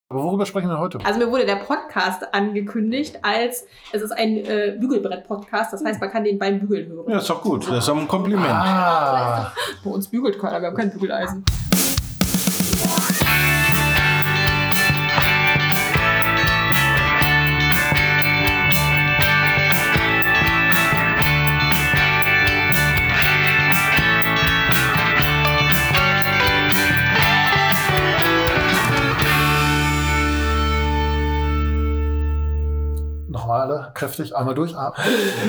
Aber worüber sprechen wir heute? Also mir wurde der Podcast angekündigt als, es ist ein Bügelbrett-Podcast, das heißt, man kann den beim Bügeln hören. Ja, ist doch gut, das ist doch ein Kompliment. Ah. Bei uns bügelt keiner, wir haben kein Bügeleisen. Nochmal alle kräftig, einmal durchatmen.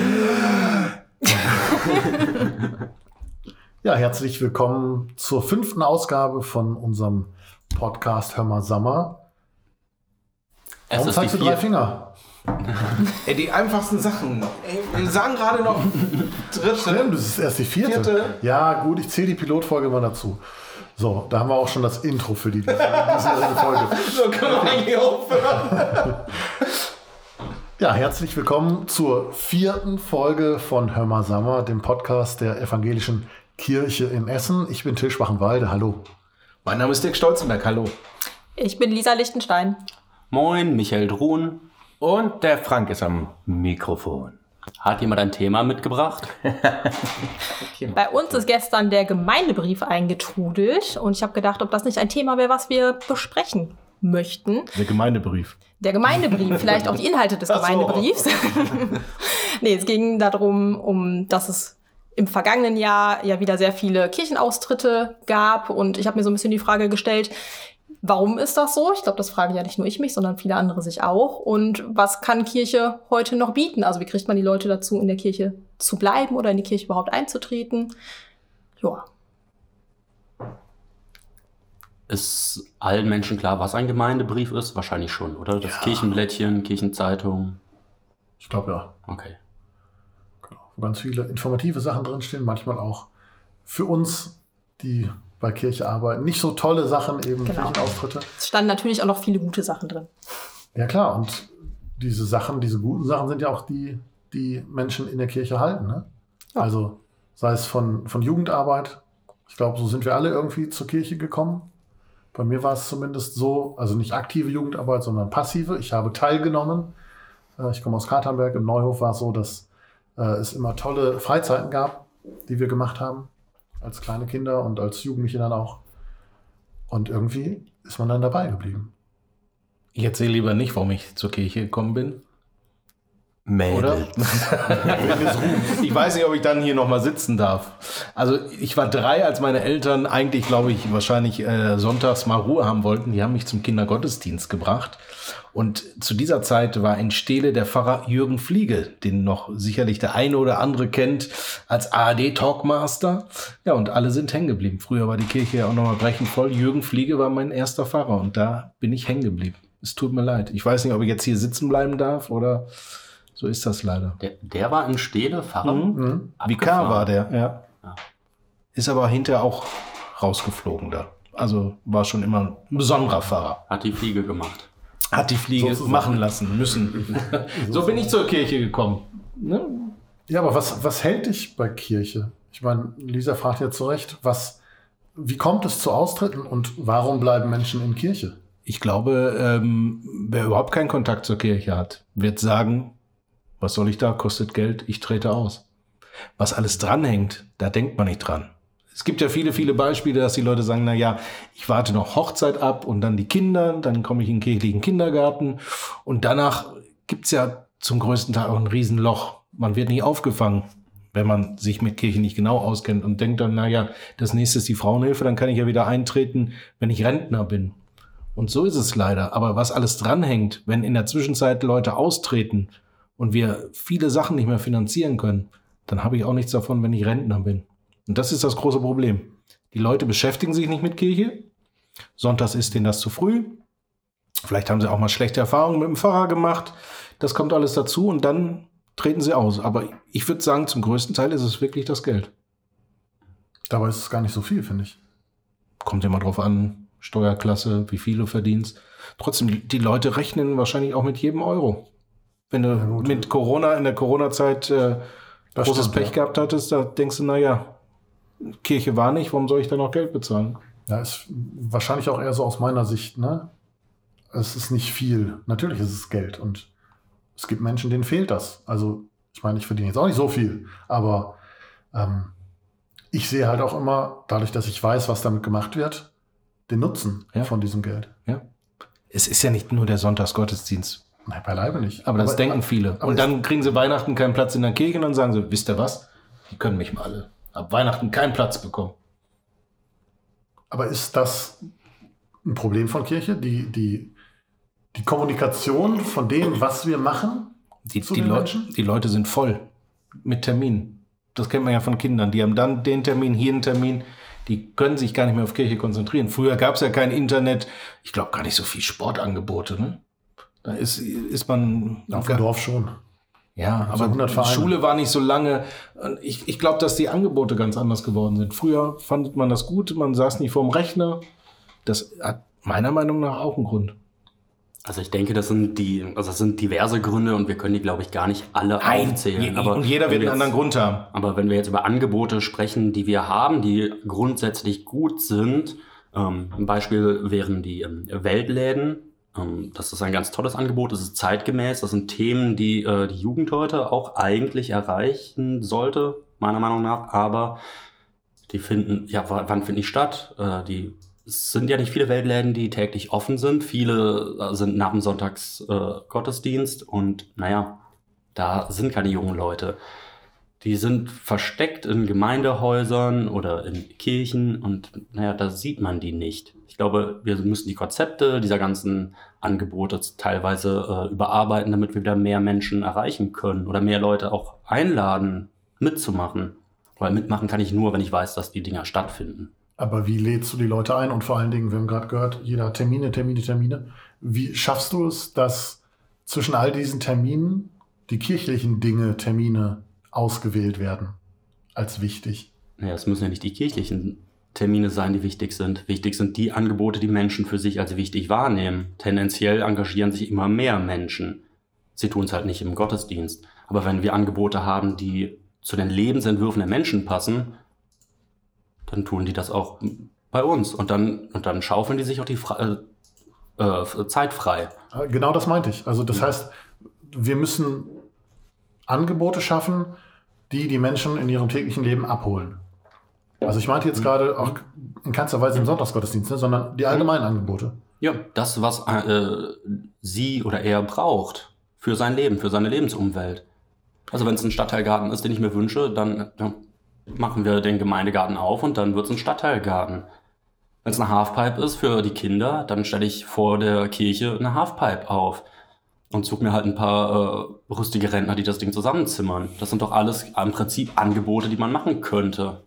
Ja, herzlich willkommen zur 5. Ausgabe von unserem Podcast Hör mal Sommer. Warum zeigst du 3 Finger? Ey, die einfachsten Sachen. Ey, wir sagen gerade noch dritte. Stimmt, das ist erst die 4. Ja, gut, ich zähle die Pilotfolge mal dazu. So, da haben wir auch schon das Intro für diese Folge. So können wir eigentlich aufhören. Ja, herzlich willkommen zur 4. Folge von Hör mal Sommer, dem Podcast der Evangelischen Kirche in Essen. Ich bin Till Schwachenwalde, hallo. Mein Name ist Dirk Stolzenberg, hallo. Ich bin Lisa Lichtenstein. Moin, Michael Druhn. Und der Frank ist am Mikrofon. Hat jemand ein Thema mitgebracht? Bei uns ist gestern der Gemeindebrief eingetrudelt und ich habe gedacht, ob das nicht ein Thema wäre, was wir besprechen möchten. Der Gemeindebrief. Der Gemeindebrief, vielleicht auch die Inhalte des Gemeindebriefs. Nee, es ging darum, dass es im vergangenen Jahr ja wieder sehr viele Kirchenaustritte gab und ich habe mir so ein bisschen die Frage gestellt, warum ist das so? Ich glaube, das fragen ja nicht nur ich mich, sondern viele andere sich auch. Und was kann Kirche heute noch bieten? Also wie kriegt man die Leute dazu, in der Kirche zu bleiben oder in die Kirche überhaupt einzutreten? Ja. Ist allen Menschen klar, was ein Gemeindebrief ist? Wahrscheinlich schon, oder? Das Kirchenblättchen, Kirchenzeitung. Ich glaube ja. Okay. Genau. Wo ganz viele informative Sachen drinstehen, manchmal auch für uns, die bei Kirche arbeiten. Nicht so tolle Sachen, eben Kirchenauftritte. Es standen natürlich auch noch viele gute Sachen drin. Ja klar, und diese guten Sachen sind ja auch die Menschen in der Kirche halten. Ne? Ja. Also sei es von Jugendarbeit. Ich glaube, so sind wir alle irgendwie zur Kirche gekommen. Bei mir war es zumindest so, also nicht aktive Jugendarbeit, sondern passive. Ich habe teilgenommen. Ich komme aus Katernberg. Im Neuhof war es so, dass es immer tolle Freizeiten gab, die wir gemacht haben. Als kleine Kinder und als Jugendliche dann auch. Und irgendwie ist man dann dabei geblieben. Ich erzähle lieber nicht, warum ich zur Kirche gekommen bin. Mädels. Ich weiß nicht, ob ich dann hier nochmal sitzen darf. Also ich war 3, als meine Eltern eigentlich, glaube ich, wahrscheinlich sonntags mal Ruhe haben wollten. Die haben mich zum Kindergottesdienst gebracht. Und zu dieser Zeit war in Steele der Pfarrer Jürgen Fliege, den noch sicherlich der eine oder andere kennt, als ARD-Talkmaster. Ja, und alle sind hängen geblieben. Früher war die Kirche ja auch nochmal brechend voll. Jürgen Fliege war mein erster Pfarrer und da bin ich hängen geblieben. Es tut mir leid. Ich weiß nicht, ob ich jetzt hier sitzen bleiben darf oder... So ist das leider. Der war in Steele Pfarrer? Mhm. Vikar war der, ja. Ist aber hinterher auch rausgeflogen da. Also war schon immer ein besonderer Pfarrer. Hat die Fliege gemacht. Hat die Fliege machen lassen müssen. So bin ich zur Kirche gekommen. Ne? Ja, aber was hält dich bei Kirche? Ich meine, Lisa fragt ja zu Recht, wie kommt es zu Austritten und warum bleiben Menschen in Kirche? Ich glaube, wer überhaupt keinen Kontakt zur Kirche hat, wird sagen, was soll ich da? Kostet Geld, ich trete aus. Was alles dranhängt, da denkt man nicht dran. Es gibt ja viele, viele Beispiele, dass die Leute sagen, na ja, ich warte noch Hochzeit ab und dann die Kinder, dann komme ich in den kirchlichen Kindergarten und danach gibt's ja zum größten Teil auch ein Riesenloch. Man wird nicht aufgefangen, wenn man sich mit Kirche nicht genau auskennt und denkt dann, na ja, das nächste ist die Frauenhilfe, dann kann ich ja wieder eintreten, wenn ich Rentner bin. Und so ist es leider. Aber was alles dranhängt, wenn in der Zwischenzeit Leute austreten, und wir viele Sachen nicht mehr finanzieren können, dann habe ich auch nichts davon, wenn ich Rentner bin. Und das ist das große Problem. Die Leute beschäftigen sich nicht mit Kirche. Sonntags ist denen das zu früh. Vielleicht haben sie auch mal schlechte Erfahrungen mit dem Pfarrer gemacht. Das kommt alles dazu und dann treten sie aus. Aber ich würde sagen, zum größten Teil ist es wirklich das Geld. Dabei ist es gar nicht so viel, finde ich. Kommt immer drauf an, Steuerklasse, wie viel du verdienst. Trotzdem, die Leute rechnen wahrscheinlich auch mit jedem Euro. Wenn du mit Corona, in der Corona-Zeit großes Pech gehabt hattest, da denkst du, naja, Kirche war nicht, warum soll ich da noch Geld bezahlen? Ja, ist wahrscheinlich auch eher so aus meiner Sicht, ne? es ist nicht viel. Natürlich ist es Geld und es gibt Menschen, denen fehlt das. Also ich meine, ich verdiene jetzt auch nicht so viel, aber ich sehe halt auch immer, dadurch, dass ich weiß, was damit gemacht wird, den Nutzen von diesem Geld. Ja. Es ist ja nicht nur der Sonntagsgottesdienst. Nein, beileibe nicht. Aber das denken viele. Und dann kriegen sie Weihnachten keinen Platz in der Kirche und dann sagen sie, wisst ihr was? Die können mich mal alle. Ab Weihnachten keinen Platz bekommen. Aber ist das ein Problem von Kirche? Die Kommunikation von dem, was wir machen? Die Leute sind voll mit Terminen. Das kennt man ja von Kindern. Die haben dann den Termin, hier einen Termin. Die können sich gar nicht mehr auf Kirche konzentrieren. Früher gab es ja kein Internet. Ich glaube gar nicht so viel Sportangebote. Ne? Da ist man... Auf dem Dorf schon. Ja, aber Schule war nicht so lange. Ich glaube, dass die Angebote ganz anders geworden sind. Früher fand man das gut, man saß nicht vorm Rechner. Das hat meiner Meinung nach auch einen Grund. Also ich denke, das sind diverse Gründe und wir können die, glaube ich, gar nicht alle aufzählen. Und jeder wird einen anderen Grund haben. Aber wenn wir jetzt über Angebote sprechen, die wir haben, die grundsätzlich gut sind, ein Beispiel wären die Weltläden. Das ist ein ganz tolles Angebot, das ist zeitgemäß, das sind Themen, die die Jugend heute auch eigentlich erreichen sollte, meiner Meinung nach, aber die wann finden die statt? Es sind ja nicht viele Weltläden, die täglich offen sind, viele sind nach dem Sonntagsgottesdienst und da sind keine jungen Leute. Die sind versteckt in Gemeindehäusern oder in Kirchen und da sieht man die nicht. Ich glaube, wir müssen die Konzepte dieser ganzen Angebote teilweise überarbeiten, damit wir wieder mehr Menschen erreichen können oder mehr Leute auch einladen, mitzumachen. Weil mitmachen kann ich nur, wenn ich weiß, dass die Dinger stattfinden. Aber wie lädst du die Leute ein? Und vor allen Dingen, wir haben gerade gehört, jeder hat Termine. Wie schaffst du es, dass zwischen all diesen Terminen die kirchlichen Termine ausgewählt werden als wichtig? Naja, es müssen ja nicht die kirchlichen Termine sein, die wichtig sind. Wichtig sind die Angebote, die Menschen für sich als wichtig wahrnehmen. Tendenziell engagieren sich immer mehr Menschen. Sie tun es halt nicht im Gottesdienst. Aber wenn wir Angebote haben, die zu den Lebensentwürfen der Menschen passen, dann tun die das auch bei uns. Und dann schaufeln die sich auch die Zeit frei. Genau das meinte ich. Also das heißt, wir müssen Angebote schaffen, die Menschen in ihrem täglichen Leben abholen. Also ich meinte jetzt gerade auch in keinster Weise im Sonntagsgottesdienst, sondern die allgemeinen Angebote. Ja, das, was sie oder er braucht für sein Leben, für seine Lebensumwelt. Also wenn es ein Stadtteilgarten ist, den ich mir wünsche, dann machen wir den Gemeindegarten auf und dann wird es ein Stadtteilgarten. Wenn es eine Halfpipe ist für die Kinder, dann stelle ich vor der Kirche eine Halfpipe auf und suche mir halt ein paar rüstige Rentner, die das Ding zusammenzimmern. Das sind doch alles im Prinzip Angebote, die man machen könnte.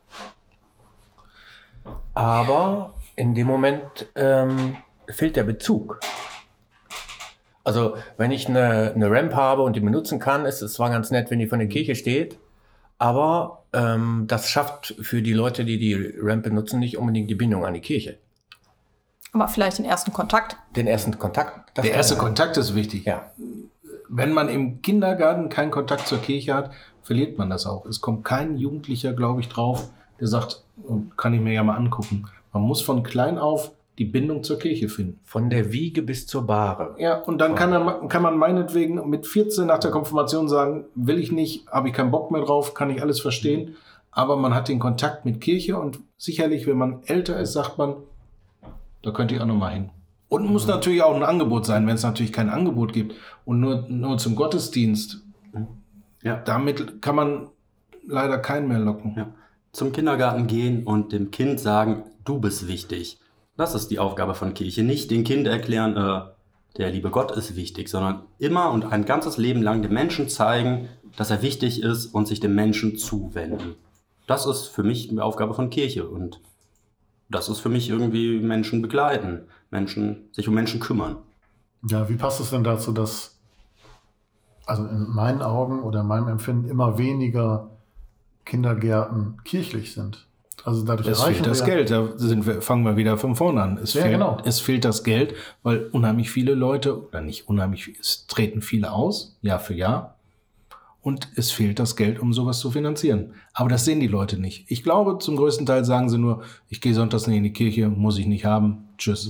Aber in dem Moment fehlt der Bezug. Also wenn ich eine Ramp habe und die benutzen kann, ist es zwar ganz nett, wenn die von der Kirche steht, aber das schafft für die Leute, die die Ramp benutzen, nicht unbedingt die Bindung an die Kirche. Aber vielleicht den ersten Kontakt. Der erste Kontakt ist wichtig. Ja. Wenn man im Kindergarten keinen Kontakt zur Kirche hat, verliert man das auch. Es kommt kein Jugendlicher, glaube ich, drauf, der sagt, kann ich mir ja mal angucken. Man muss von klein auf die Bindung zur Kirche finden. Von der Wiege bis zur Bahre. Ja, und dann kann man meinetwegen mit 14 nach der Konfirmation sagen, will ich nicht, habe ich keinen Bock mehr drauf, kann ich alles verstehen. Aber man hat den Kontakt mit Kirche und sicherlich, wenn man älter ist, sagt man, da könnte ich auch noch mal hin. Und muss natürlich auch ein Angebot sein, wenn es natürlich kein Angebot gibt und nur zum Gottesdienst. Ja. Damit kann man leider keinen mehr locken. Ja. Zum Kindergarten gehen und dem Kind sagen, du bist wichtig. Das ist die Aufgabe von Kirche. Nicht dem Kind erklären, der liebe Gott ist wichtig, sondern immer und ein ganzes Leben lang dem Menschen zeigen, dass er wichtig ist und sich dem Menschen zuwenden. Das ist für mich die Aufgabe von Kirche und das ist für mich irgendwie Menschen begleiten, sich um Menschen kümmern. Ja, wie passt es denn dazu, dass also in meinen Augen oder in meinem Empfinden immer weniger Kindergärten kirchlich sind? Also dadurch es fehlt das Geld, fangen wir wieder von vorne an. Es fehlt das Geld, weil unheimlich viele Leute, oder nicht unheimlich, es treten viele aus, Jahr für Jahr. Und es fehlt das Geld, um sowas zu finanzieren. Aber das sehen die Leute nicht. Ich glaube, zum größten Teil sagen sie nur, ich gehe sonntags nicht in die Kirche, muss ich nicht haben, tschüss.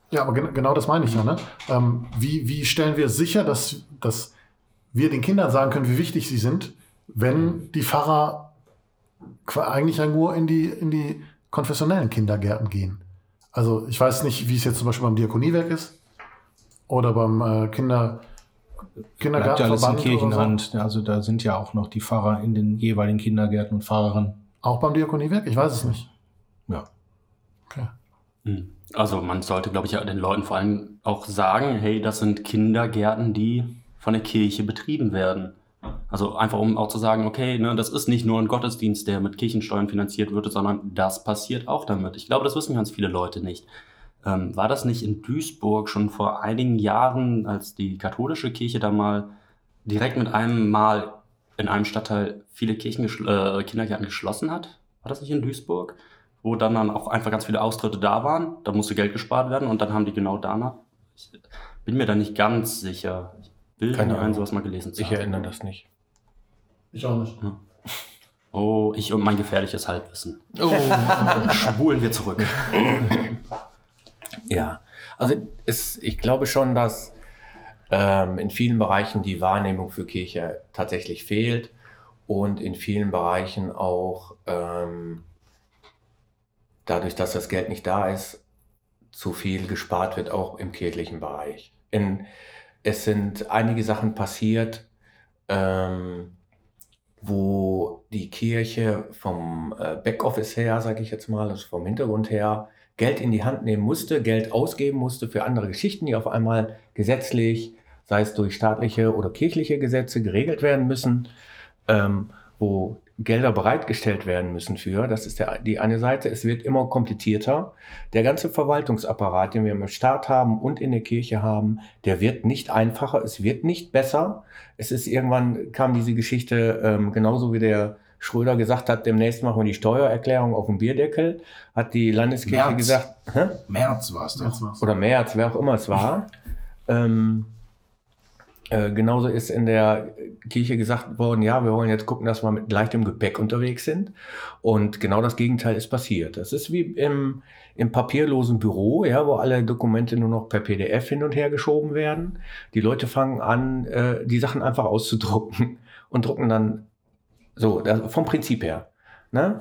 Ja, aber genau das meine ich ja. Ne? Wie stellen wir sicher, dass wir den Kindern sagen können, wie wichtig sie sind, wenn die Pfarrer eigentlich ja nur in die konfessionellen Kindergärten gehen? Also ich weiß nicht, wie es jetzt zum Beispiel beim Diakoniewerk ist oder beim Kindergartenverband. Bleibt ja alles in Kirchenhand. So. Also da sind ja auch noch die Pfarrer in den jeweiligen Kindergärten und Pfarrerinnen. Auch beim Diakoniewerk? Ich weiß es nicht. Ja. Okay. Also man sollte, glaube ich, ja den Leuten vor allem auch sagen, hey, das sind Kindergärten, die von der Kirche betrieben werden. Also einfach um auch zu sagen, okay, ne, das ist nicht nur ein Gottesdienst, der mit Kirchensteuern finanziert wird, sondern das passiert auch damit. Ich glaube, das wissen ganz viele Leute nicht. War das nicht in Duisburg schon vor einigen Jahren, als die katholische Kirche da mal direkt mit einem Mal in einem Stadtteil viele Kindergärten geschlossen hat? War das nicht in Duisburg? Wo dann auch einfach ganz viele Austritte da waren. Da musste Geld gespart werden und dann haben die genau danach. Ich bin mir da nicht ganz sicher. Ich bilde mir ein, sowas mal gelesen zu haben. Ich erinnere das nicht. Ich auch nicht. Oh, ich und mein gefährliches Halbwissen. Oh. Spulen wir zurück. Ja, also ich glaube schon, dass in vielen Bereichen die Wahrnehmung für Kirche tatsächlich fehlt und in vielen Bereichen auch dadurch, dass das Geld nicht da ist, zu viel gespart wird, auch im kirchlichen Bereich. Es sind einige Sachen passiert, wo die Kirche vom Backoffice her, sage ich jetzt mal, also vom Hintergrund her, Geld in die Hand nehmen musste, Geld ausgeben musste für andere Geschichten, die auf einmal gesetzlich, sei es durch staatliche oder kirchliche Gesetze, geregelt werden müssen, wo Gelder bereitgestellt werden müssen für. Das ist die eine Seite. Es wird immer komplizierter. Der ganze Verwaltungsapparat, den wir im Staat haben und in der Kirche haben, der wird nicht einfacher, es wird nicht besser. Irgendwann kam diese Geschichte, genauso wie der Schröder gesagt hat, demnächst machen wir die Steuererklärung auf dem Bierdeckel, hat die Landeskirche gesagt, März war es doch. Oder März, wer auch immer es war. Genauso ist in der Kirche gesagt worden, ja, wir wollen jetzt gucken, dass wir mit leichtem Gepäck unterwegs sind. Und genau das Gegenteil ist passiert. Das ist wie im papierlosen Büro, ja, wo alle Dokumente nur noch per PDF hin und her geschoben werden. Die Leute fangen an, die Sachen einfach auszudrucken und drucken dann so, vom Prinzip her. Ne?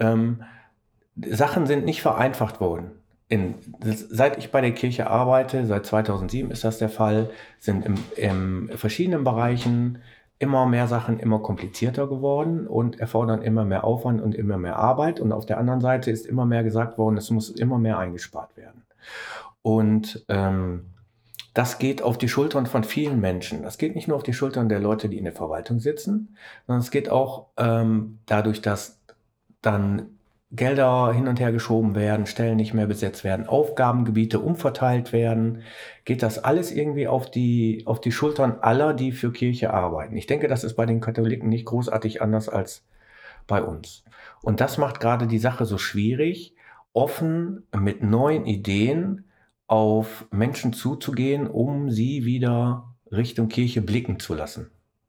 Sachen sind nicht vereinfacht worden. Seit ich bei der Kirche arbeite, seit 2007 ist das der Fall, sind in verschiedenen Bereichen immer mehr Sachen immer komplizierter geworden und erfordern immer mehr Aufwand und immer mehr Arbeit. Und auf der anderen Seite ist immer mehr gesagt worden, es muss immer mehr eingespart werden. Und das geht auf die Schultern von vielen Menschen. Das geht nicht nur auf die Schultern der Leute, die in der Verwaltung sitzen, sondern es geht auch dadurch, dass dann Gelder hin und her geschoben werden, Stellen nicht mehr besetzt werden, Aufgabengebiete umverteilt werden, geht das alles irgendwie auf die Schultern aller, die für Kirche arbeiten. Ich denke, das ist bei den Katholiken nicht großartig anders als bei uns. Und das macht gerade die Sache so schwierig, offen mit neuen Ideen auf Menschen zuzugehen, um sie wieder Richtung Kirche blicken zu lassen.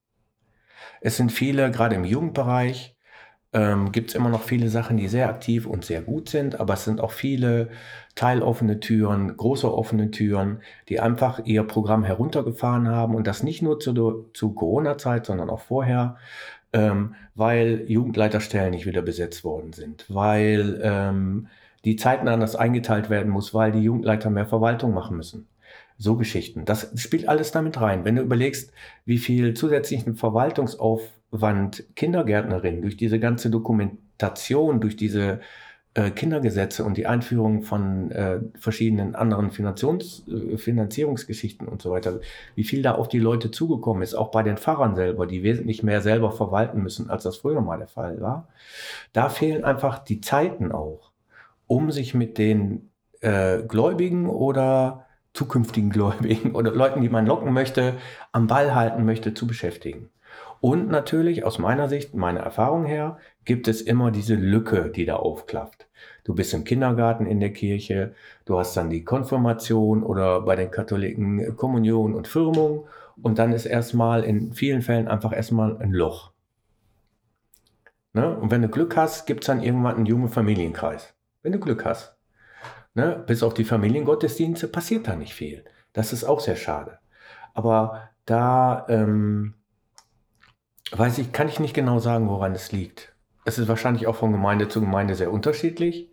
Es sind viele, gerade im Jugendbereich, gibt es immer noch viele Sachen, die sehr aktiv und sehr gut sind, aber es sind auch viele teiloffene Türen, große offene Türen, die einfach ihr Programm heruntergefahren haben und das nicht nur zu Corona-Zeit, sondern auch vorher, weil Jugendleiterstellen nicht wieder besetzt worden sind, weil die Zeiten anders eingeteilt werden muss, weil die Jugendleiter mehr Verwaltung machen müssen. So Geschichten. Das spielt alles damit rein. Wenn du überlegst, wie viel zusätzlichen Verwaltungsaufwand Kindergärtnerinnen durch diese ganze Dokumentation, durch diese Kindergesetze und die Einführung von verschiedenen anderen Finanzierungsgeschichten und so weiter, wie viel da auf die Leute zugekommen ist, auch bei den Pfarrern selber, die wesentlich mehr selber verwalten müssen, als das früher mal der Fall war. Da fehlen einfach die Zeiten auch, um sich mit den Gläubigen oder zukünftigen Gläubigen oder Leuten, die man locken möchte, am Ball halten möchte, zu beschäftigen. Und natürlich, aus meiner Sicht, meiner Erfahrung her, gibt es immer diese Lücke, die da aufklafft. Du bist im Kindergarten in der Kirche, du hast dann die Konfirmation oder bei den Katholiken Kommunion und Firmung und dann ist erstmal in vielen Fällen einfach erstmal ein Loch. Ne? Und wenn du Glück hast, gibt es dann irgendwann einen jungen Familienkreis. Wenn du Glück hast. Ne? Bis auf die Familiengottesdienste passiert da nicht viel. Das ist auch sehr schade. Aber da kann ich nicht genau sagen, woran es liegt. Es ist wahrscheinlich auch von Gemeinde zu Gemeinde sehr unterschiedlich.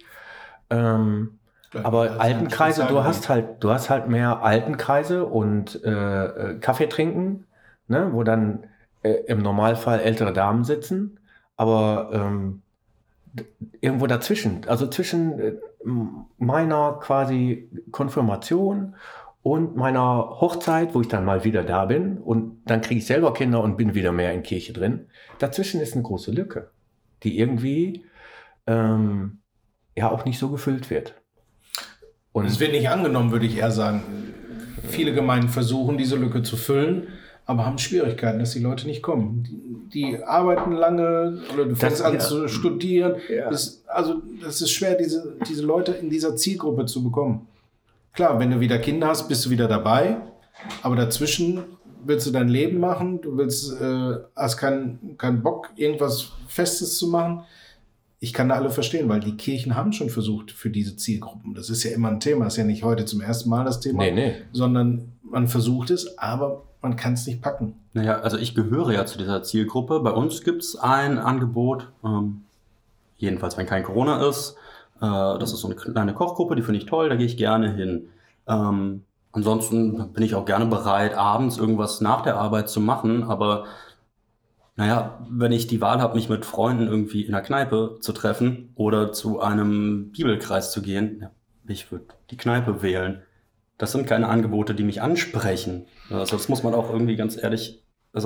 Aber Altenkreise, du hast halt mehr Altenkreise und Kaffee trinken, ne, wo dann im Normalfall ältere Damen sitzen, aber irgendwo dazwischen, also zwischen meiner quasi Konfirmation und meiner Hochzeit, wo ich dann mal wieder da bin und dann kriege ich selber Kinder und bin wieder mehr in Kirche drin, dazwischen ist eine große Lücke, die irgendwie auch nicht so gefüllt wird. Und es wird nicht angenommen, würde ich eher sagen. Viele Gemeinden versuchen, diese Lücke zu füllen, aber haben Schwierigkeiten, dass die Leute nicht kommen. Die arbeiten lange oder du fängst an zu studieren. Ja. Das ist schwer, diese Leute in dieser Zielgruppe zu bekommen. Klar, wenn du wieder Kinder hast, bist du wieder dabei, aber dazwischen willst du dein Leben machen, du hast keinen Bock, irgendwas Festes zu machen. Ich kann da alle verstehen, weil die Kirchen haben schon versucht für diese Zielgruppen. Das ist ja immer ein Thema. Das ist ja nicht heute zum ersten Mal das Thema, sondern man versucht es, aber man kann es nicht packen. Naja, also ich gehöre ja zu dieser Zielgruppe. Bei uns gibt es ein Angebot, jedenfalls wenn kein Corona ist. Das ist so eine kleine Kochgruppe, die finde ich toll, da gehe ich gerne hin. Ansonsten bin ich auch gerne bereit, abends irgendwas nach der Arbeit zu machen, aber naja, wenn ich die Wahl habe, mich mit Freunden irgendwie in der Kneipe zu treffen oder zu einem Bibelkreis zu gehen, ja, ich würde die Kneipe wählen. Das sind keine Angebote, die mich ansprechen. Also das muss man auch irgendwie ganz ehrlich...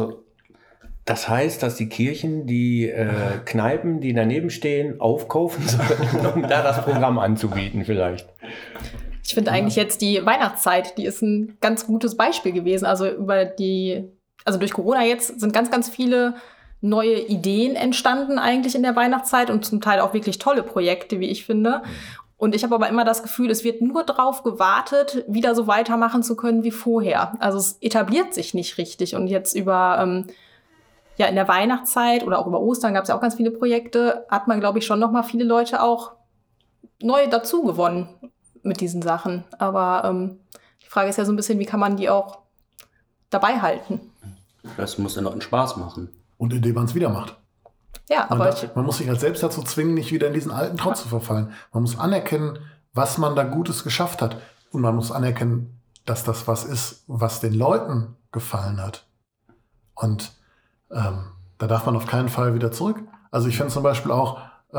Das heißt, dass die Kirchen die Kneipen, die daneben stehen, aufkaufen sollen, um da das Programm anzubieten vielleicht. Ich finde eigentlich jetzt die Weihnachtszeit, die ist ein ganz gutes Beispiel gewesen. Also durch Corona jetzt sind ganz, ganz viele neue Ideen entstanden eigentlich in der Weihnachtszeit und zum Teil auch wirklich tolle Projekte, wie ich finde. Und ich habe aber immer das Gefühl, es wird nur darauf gewartet, wieder so weitermachen zu können wie vorher. Also es etabliert sich nicht richtig. Und jetzt in der Weihnachtszeit oder auch über Ostern gab es ja auch ganz viele Projekte, hat man, glaube ich, schon noch mal viele Leute auch neu dazu gewonnen mit diesen Sachen. Aber die Frage ist ja so ein bisschen, wie kann man die auch dabei halten? Das muss den Leuten Spaß machen. Und indem man es wieder macht. Ja, man muss sich halt selbst dazu zwingen, nicht wieder in diesen alten Trotz zu verfallen. Man muss anerkennen, was man da Gutes geschafft hat. Und man muss anerkennen, dass das was ist, was den Leuten gefallen hat. Und da darf man auf keinen Fall wieder zurück. Also ich finde zum Beispiel auch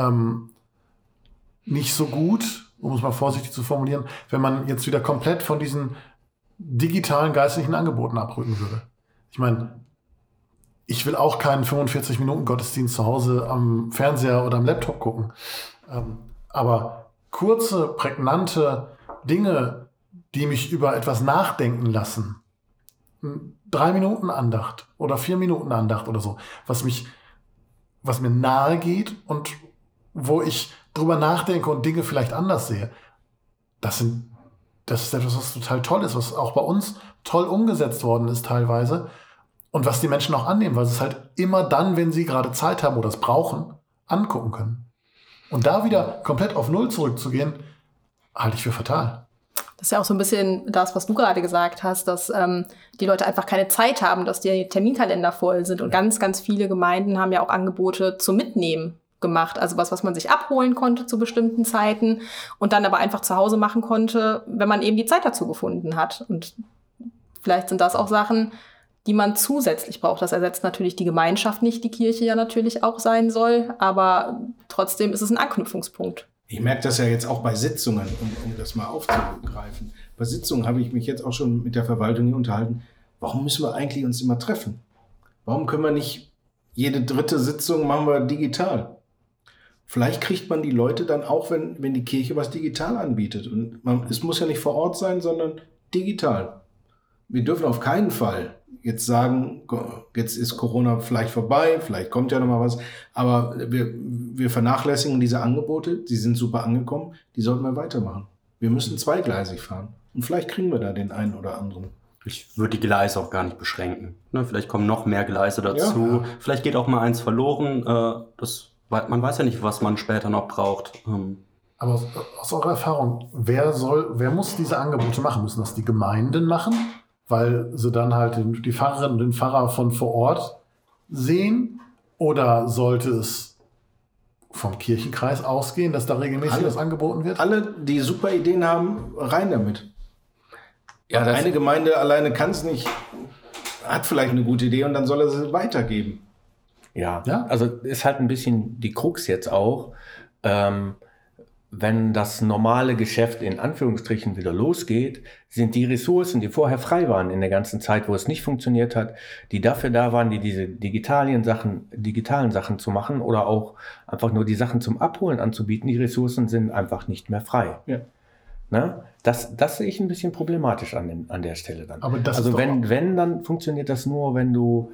nicht so gut, um es mal vorsichtig zu formulieren, wenn man jetzt wieder komplett von diesen digitalen geistlichen Angeboten abrücken würde. Ich meine, ich will auch keinen 45-Minuten-Gottesdienst zu Hause am Fernseher oder am Laptop gucken. Aber kurze, prägnante Dinge, die mich über etwas nachdenken lassen, 3 Minuten Andacht oder 4 Minuten Andacht oder so, was mir nahe geht und wo ich drüber nachdenke und Dinge vielleicht anders sehe. Das ist etwas, was total toll ist, was auch bei uns toll umgesetzt worden ist teilweise und was die Menschen auch annehmen, weil sie es halt immer dann, wenn sie gerade Zeit haben oder es brauchen, angucken können. Und da wieder komplett auf Null zurückzugehen, halte ich für fatal. Das ist ja auch so ein bisschen das, was du gerade gesagt hast, dass die Leute einfach keine Zeit haben, dass die Terminkalender voll sind. Und ganz, ganz viele Gemeinden haben ja auch Angebote zum Mitnehmen gemacht. Also was man sich abholen konnte zu bestimmten Zeiten und dann aber einfach zu Hause machen konnte, wenn man eben die Zeit dazu gefunden hat. Und vielleicht sind das auch Sachen, die man zusätzlich braucht. Das ersetzt natürlich die Gemeinschaft nicht, die Kirche ja natürlich auch sein soll. Aber trotzdem ist es ein Anknüpfungspunkt. Ich merke das ja jetzt auch bei Sitzungen, um das mal aufzugreifen. Bei Sitzungen habe ich mich jetzt auch schon mit der Verwaltung hier unterhalten. Warum müssen wir eigentlich uns immer treffen? Warum können wir nicht jede dritte Sitzung machen wir digital? Vielleicht kriegt man die Leute dann auch, wenn die Kirche was digital anbietet. Und es muss ja nicht vor Ort sein, sondern digital. Wir dürfen auf keinen Fall jetzt sagen, jetzt ist Corona vielleicht vorbei, vielleicht kommt ja noch mal was, aber wir vernachlässigen diese Angebote, die sind super angekommen, die sollten wir weitermachen. Wir müssen zweigleisig fahren und vielleicht kriegen wir da den einen oder anderen. Ich würde die Gleise auch gar nicht beschränken. Vielleicht kommen noch mehr Gleise dazu, vielleicht geht auch mal eins verloren, man weiß ja nicht, was man später noch braucht. Aber aus eurer Erfahrung, wer muss diese Angebote machen? Müssen das die Gemeinden machen, weil sie dann halt die Pfarrerinnen und den Pfarrer von vor Ort sehen? Oder sollte es vom Kirchenkreis ausgehen, dass da regelmäßig das angeboten wird? Alle, die super Ideen haben, rein damit. Ja, Eine Gemeinde alleine kann es nicht, hat vielleicht eine gute Idee und dann soll er sie weitergeben. Ja, also ist halt ein bisschen die Krux jetzt auch, wenn das normale Geschäft in Anführungsstrichen wieder losgeht, sind die Ressourcen, die vorher frei waren in der ganzen Zeit, wo es nicht funktioniert hat, die dafür da waren, diese digitalen Sachen zu machen oder auch einfach nur die Sachen zum Abholen anzubieten, die Ressourcen sind einfach nicht mehr frei. Ja. Ne? Das sehe ich ein bisschen problematisch an der Stelle dann. Aber das also ist wenn, dann funktioniert das nur, wenn du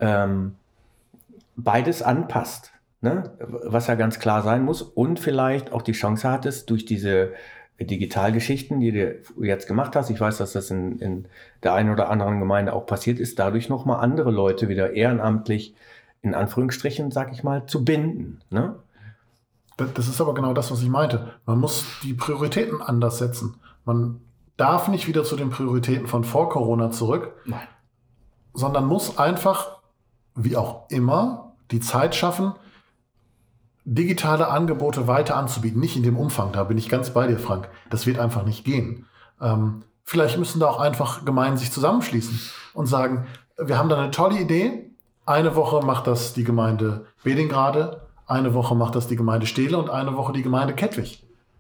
beides anpasst. Ne? Was ja ganz klar sein muss und vielleicht auch die Chance hattest, durch diese Digitalgeschichten, die du jetzt gemacht hast, ich weiß, dass das in der einen oder anderen Gemeinde auch passiert ist, dadurch nochmal andere Leute wieder ehrenamtlich, in Anführungsstrichen, sag ich mal, zu binden. Ne? Das ist aber genau das, was ich meinte. Man muss die Prioritäten anders setzen. Man darf nicht wieder zu den Prioritäten von vor Corona zurück, sondern muss einfach, wie auch immer, die Zeit schaffen, digitale Angebote weiter anzubieten. Nicht in dem Umfang, da bin ich ganz bei dir, Frank. Das wird einfach nicht gehen. Vielleicht müssen da auch einfach Gemeinden sich zusammenschließen und sagen, wir haben da eine tolle Idee. Eine Woche macht das die Gemeinde Bedingrade, eine Woche macht das die Gemeinde Stehle und eine Woche die Gemeinde Kettwig.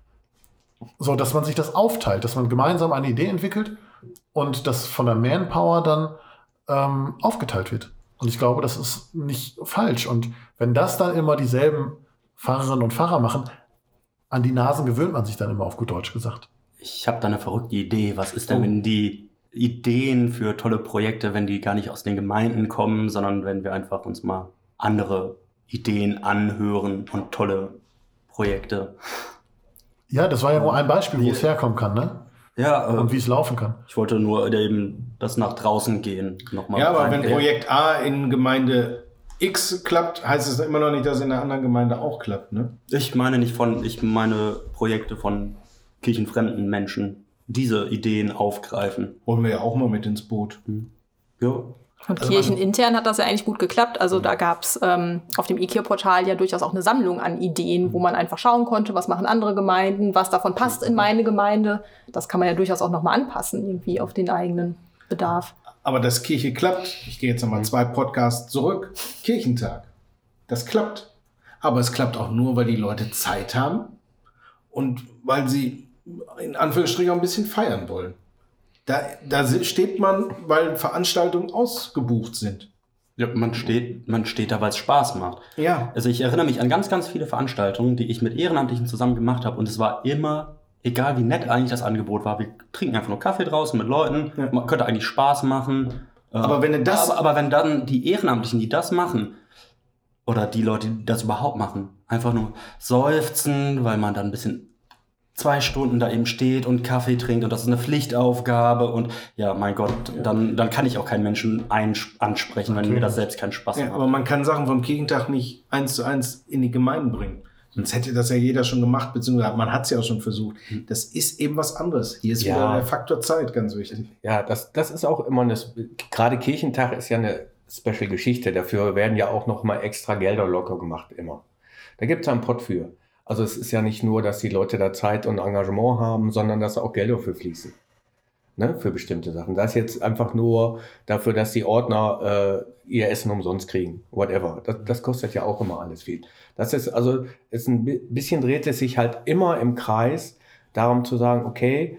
So, dass man sich das aufteilt, dass man gemeinsam eine Idee entwickelt und das von der Manpower dann aufgeteilt wird. Und ich glaube, das ist nicht falsch. Und wenn das dann immer dieselben Pfarrerinnen und Pfarrer machen, an die Nasen gewöhnt man sich dann immer, auf gut Deutsch gesagt. Ich habe da eine verrückte Idee. Was ist denn, wenn die Ideen für tolle Projekte, wenn die gar nicht aus den Gemeinden kommen, sondern wenn wir einfach uns mal andere Ideen anhören und tolle Projekte? Ja, das war ja nur ein Beispiel, wo es herkommen kann, ne? Ja, und wie es laufen kann. Ich wollte nur eben das nach draußen gehen. Nochmal ja, aber wenn Projekt A in Gemeinde X klappt, heißt es immer noch nicht, dass es in der anderen Gemeinde auch klappt, ne? Ich meine Projekte von kirchenfremden Menschen, diese Ideen aufgreifen. Wollen wir ja auch mal mit ins Boot. Ja. Und kirchenintern hat das ja eigentlich gut geklappt. Also da gab es auf dem IKEA-Portal ja durchaus auch eine Sammlung an Ideen, wo man einfach schauen konnte, was machen andere Gemeinden, was davon passt in meine Gemeinde. Das kann man ja durchaus auch nochmal anpassen, irgendwie auf den eigenen Bedarf. Aber dass Kirche klappt, ich gehe jetzt nochmal 2 Podcasts zurück, Kirchentag, das klappt. Aber es klappt auch nur, weil die Leute Zeit haben und weil sie in Anführungsstrichen auch ein bisschen feiern wollen. Da steht man, weil Veranstaltungen ausgebucht sind. Ja, man steht da, weil es Spaß macht. Ja. Also ich erinnere mich an ganz, ganz viele Veranstaltungen, die ich mit Ehrenamtlichen zusammen gemacht habe. Und es war immer, egal wie nett eigentlich das Angebot war, wir trinken einfach nur Kaffee draußen mit Leuten. Ja. Man könnte eigentlich Spaß machen. Aber wenn wenn dann die Ehrenamtlichen, die das machen, oder die Leute, die das überhaupt machen, einfach nur seufzen, weil man dann ein bisschen 2 Stunden da eben steht und Kaffee trinkt und das ist eine Pflichtaufgabe und ja, mein Gott, dann kann ich auch keinen Menschen ansprechen, wenn mir das selbst keinen Spaß macht. Aber man kann Sachen vom Kirchentag nicht 1:1 in die Gemeinden bringen. Sonst hätte das ja jeder schon gemacht, beziehungsweise man hat es ja auch schon versucht. Das ist eben was anderes. Hier ist wieder der Faktor Zeit ganz wichtig. Ja, das ist auch immer gerade Kirchentag ist ja eine Special-Geschichte. Dafür werden ja auch noch mal extra Gelder locker gemacht immer. Da gibt es einen Pott für. Also es ist ja nicht nur, dass die Leute da Zeit und Engagement haben, sondern dass auch Gelder für fließen, ne, für bestimmte Sachen. Das ist jetzt einfach nur dafür, dass die Ordner ihr Essen umsonst kriegen, whatever. Das kostet ja auch immer alles viel. Das ist also, ein bisschen dreht es sich halt immer im Kreis, darum zu sagen, okay,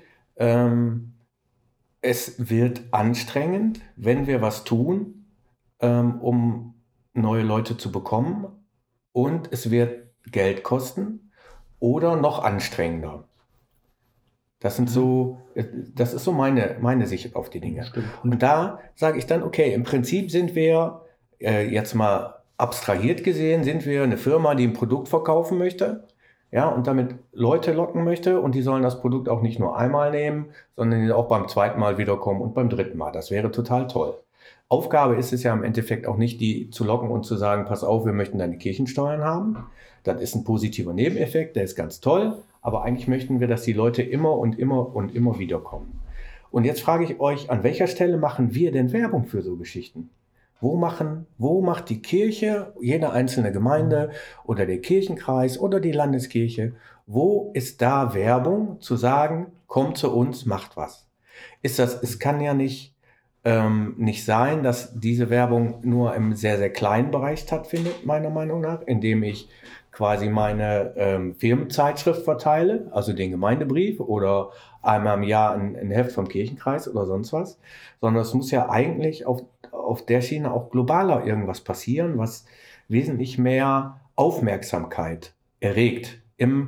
es wird anstrengend, wenn wir was tun, um neue Leute zu bekommen, und es wird Geld kosten oder noch anstrengender. Das ist so meine Sicht auf die Dinge. Stimmt. Und da sage ich dann, okay, im Prinzip sind wir, jetzt mal abstrahiert gesehen, sind wir eine Firma, die ein Produkt verkaufen möchte, ja, und damit Leute locken möchte, und die sollen das Produkt auch nicht nur einmal nehmen, sondern auch beim 2. Mal wiederkommen und beim 3. Mal. Das wäre total toll. Aufgabe ist es ja im Endeffekt auch nicht, die zu locken und zu sagen, pass auf, wir möchten deine Kirchensteuern haben. Das ist ein positiver Nebeneffekt, der ist ganz toll, aber eigentlich möchten wir, dass die Leute immer und immer und immer wieder kommen. Und jetzt frage ich euch, an welcher Stelle machen wir denn Werbung für so Geschichten? Wo macht die Kirche, jede einzelne Gemeinde oder der Kirchenkreis oder die Landeskirche, wo ist da Werbung zu sagen, kommt zu uns, macht was? Es kann ja nicht sein, dass diese Werbung nur im sehr, sehr kleinen Bereich stattfindet, meiner Meinung nach, indem ich quasi meine Firmenzeitschrift verteile, also den Gemeindebrief oder einmal im Jahr ein Heft vom Kirchenkreis oder sonst was, sondern es muss ja eigentlich auf der Schiene auch globaler irgendwas passieren, was wesentlich mehr Aufmerksamkeit erregt im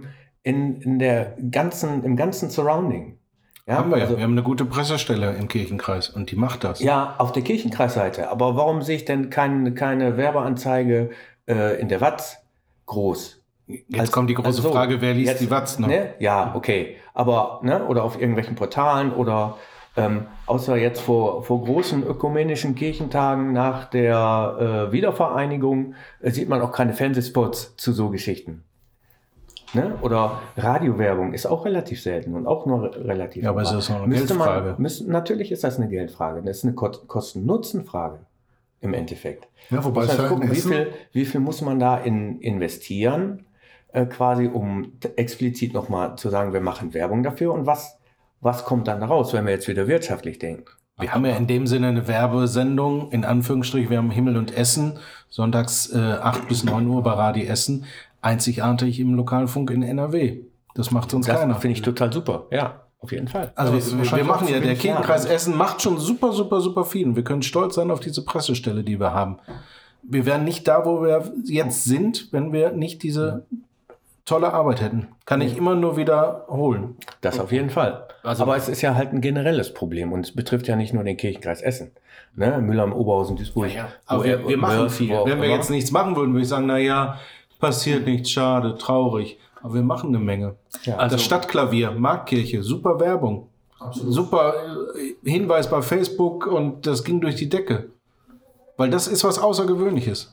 ganzen Surrounding. Ja, Haben wir ja. Wir haben eine gute Pressestelle im Kirchenkreis und die macht das. Ja, auf der Kirchenkreisseite. Aber warum sehe ich denn keine Werbeanzeige in der Watz groß? Jetzt kommt die große Frage, wer liest die Watz noch? Ne? Ja, okay. Aber, oder auf irgendwelchen Portalen oder außer jetzt vor großen ökumenischen Kirchentagen nach der Wiedervereinigung sieht man auch keine Fernsehspots zu so Geschichten. Ne? Oder Radiowerbung ist auch relativ selten und auch nur relativ. Ja, aber es ist noch eine Geldfrage. Natürlich ist das eine Geldfrage. Das ist eine Kosten-Nutzen-Frage im Endeffekt. Ja, wobei muss man gucken, wie viel muss man da investieren, quasi um explizit nochmal zu sagen, wir machen Werbung dafür und was kommt dann raus, wenn wir jetzt wieder wirtschaftlich denken? Wir haben ja in dem Sinne eine Werbesendung, in Anführungsstrichen, wir haben Himmel und Essen, sonntags 8 bis 9 Uhr bei Radio Essen, einzigartig im Lokalfunk in NRW. Das macht sonst keiner. Das finde ich total super, ja, auf jeden Fall. Also wir machen ja, der Kirchenkreis Essen macht schon super, super, super viel. Und wir können stolz sein auf diese Pressestelle, die wir haben. Wir wären nicht da, wo wir jetzt sind, wenn wir nicht diese tolle Arbeit hätten. Kann ich immer nur wiederholen. Das auf jeden Fall. Aber es ist ja halt ein generelles Problem und es betrifft ja nicht nur den Kirchenkreis Essen. Ne? Müllheim, Oberhausen, Duisburg. Ja. Aber wir machen viel. Wenn wir jetzt nichts machen würden, würde ich sagen, passiert nichts, schade, traurig. Aber wir machen eine Menge. Ja, das Stadtklavier, Marktkirche, super Werbung. Absolut. Super Hinweis bei Facebook und das ging durch die Decke. Weil das ist was Außergewöhnliches.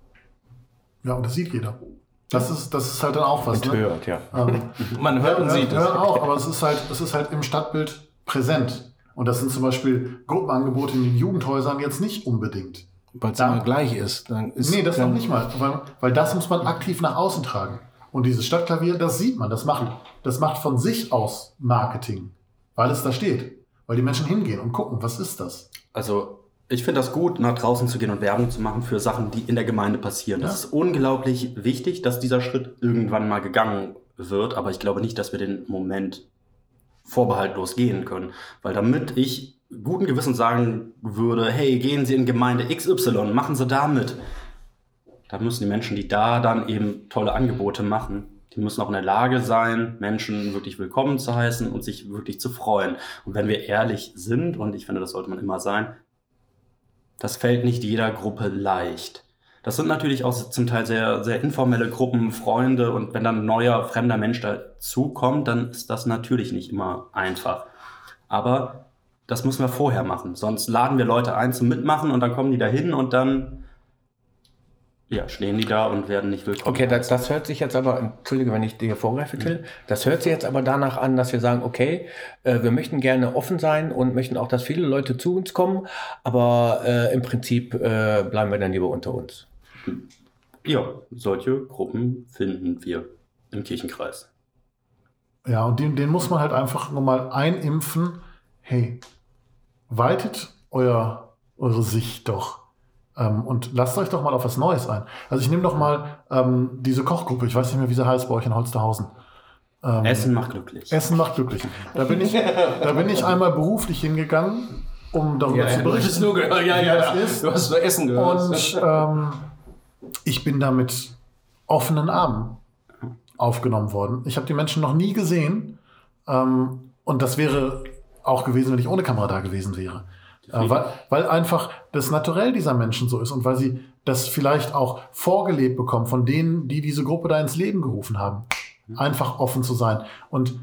Ja, und das sieht jeder. Das ist halt dann auch was. Und hört, ja. Man hört und sieht es. Hört auch, aber es ist halt im Stadtbild präsent. Und das sind zum Beispiel Gruppenangebote in den Jugendhäusern jetzt nicht unbedingt. Weil es immer gleich ist. Nee, das noch nicht mal. Weil das muss man aktiv nach außen tragen. Und dieses Stadtklavier, das sieht man. Das macht von sich aus Marketing. Weil es da steht. Weil die Menschen hingehen und gucken, was ist das? Also ich finde das gut, nach draußen zu gehen und Werbung zu machen für Sachen, die in der Gemeinde passieren. Das ist unglaublich wichtig, dass dieser Schritt irgendwann mal gegangen wird. Aber ich glaube nicht, dass wir den Moment vorbehaltlos gehen können. Weil damit ich guten Gewissens sagen würde, hey, gehen Sie in Gemeinde XY, machen Sie da mit. Da müssen die Menschen, die da dann eben tolle Angebote machen, die müssen auch in der Lage sein, Menschen wirklich willkommen zu heißen und sich wirklich zu freuen. Und wenn wir ehrlich sind, und ich finde, das sollte man immer sein, das fällt nicht jeder Gruppe leicht. Das sind natürlich auch zum Teil sehr, sehr informelle Gruppen, Freunde, und wenn dann ein neuer, fremder Mensch dazukommt, dann ist das natürlich nicht immer einfach. Aber das müssen wir vorher machen, sonst laden wir Leute ein zum Mitmachen und dann kommen die da hin und dann stehen die da und werden nicht willkommen. Okay, das hört sich jetzt aber, entschuldige, wenn ich dir vorgreife, Till, das hört sich jetzt aber danach an, dass wir sagen, okay, wir möchten gerne offen sein und möchten auch, dass viele Leute zu uns kommen, aber im Prinzip bleiben wir dann lieber unter uns. Ja, solche Gruppen finden wir im Kirchenkreis. Ja, und den muss man halt einfach nochmal einimpfen. Hey, weitet eure Sicht doch. Und lasst euch doch mal auf was Neues ein. Also ich nehme doch mal diese Kochgruppe, ich weiß nicht mehr, wie sie heißt bei euch in Holsterhausen. Essen macht glücklich. Essen macht glücklich. Da bin ich einmal beruflich hingegangen, um darüber zu berichten. Du hast nur Essen gehört. Und ich bin da mit offenen Armen aufgenommen worden. Ich habe die Menschen noch nie gesehen. Und das wäre auch gewesen, wenn ich ohne Kamera da gewesen wäre. Weil einfach das Naturell dieser Menschen so ist und weil sie das vielleicht auch vorgelebt bekommen von denen, die diese Gruppe da ins Leben gerufen haben. Einfach offen zu sein. Und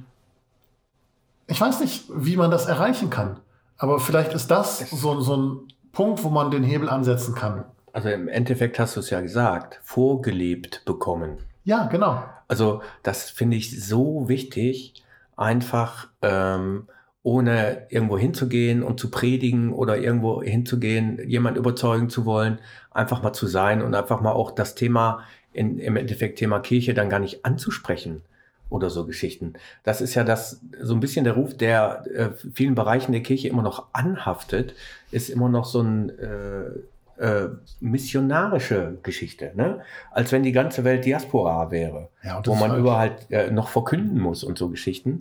ich weiß nicht, wie man das erreichen kann, aber vielleicht ist das so ein Punkt, wo man den Hebel ansetzen kann. Also im Endeffekt hast du es ja gesagt, vorgelebt bekommen. Ja, genau. Also das finde ich so wichtig, einfach ohne irgendwo hinzugehen und zu predigen oder irgendwo hinzugehen, jemand überzeugen zu wollen, einfach mal zu sein und einfach mal auch das Thema, im Endeffekt Thema Kirche dann gar nicht anzusprechen oder so Geschichten. Das ist ja so ein bisschen der Ruf, der vielen Bereichen der Kirche immer noch anhaftet, ist immer noch so ein missionarische Geschichte, ne? Als wenn die ganze Welt Diaspora wäre, Ja, wo man überall noch verkünden muss und so Geschichten.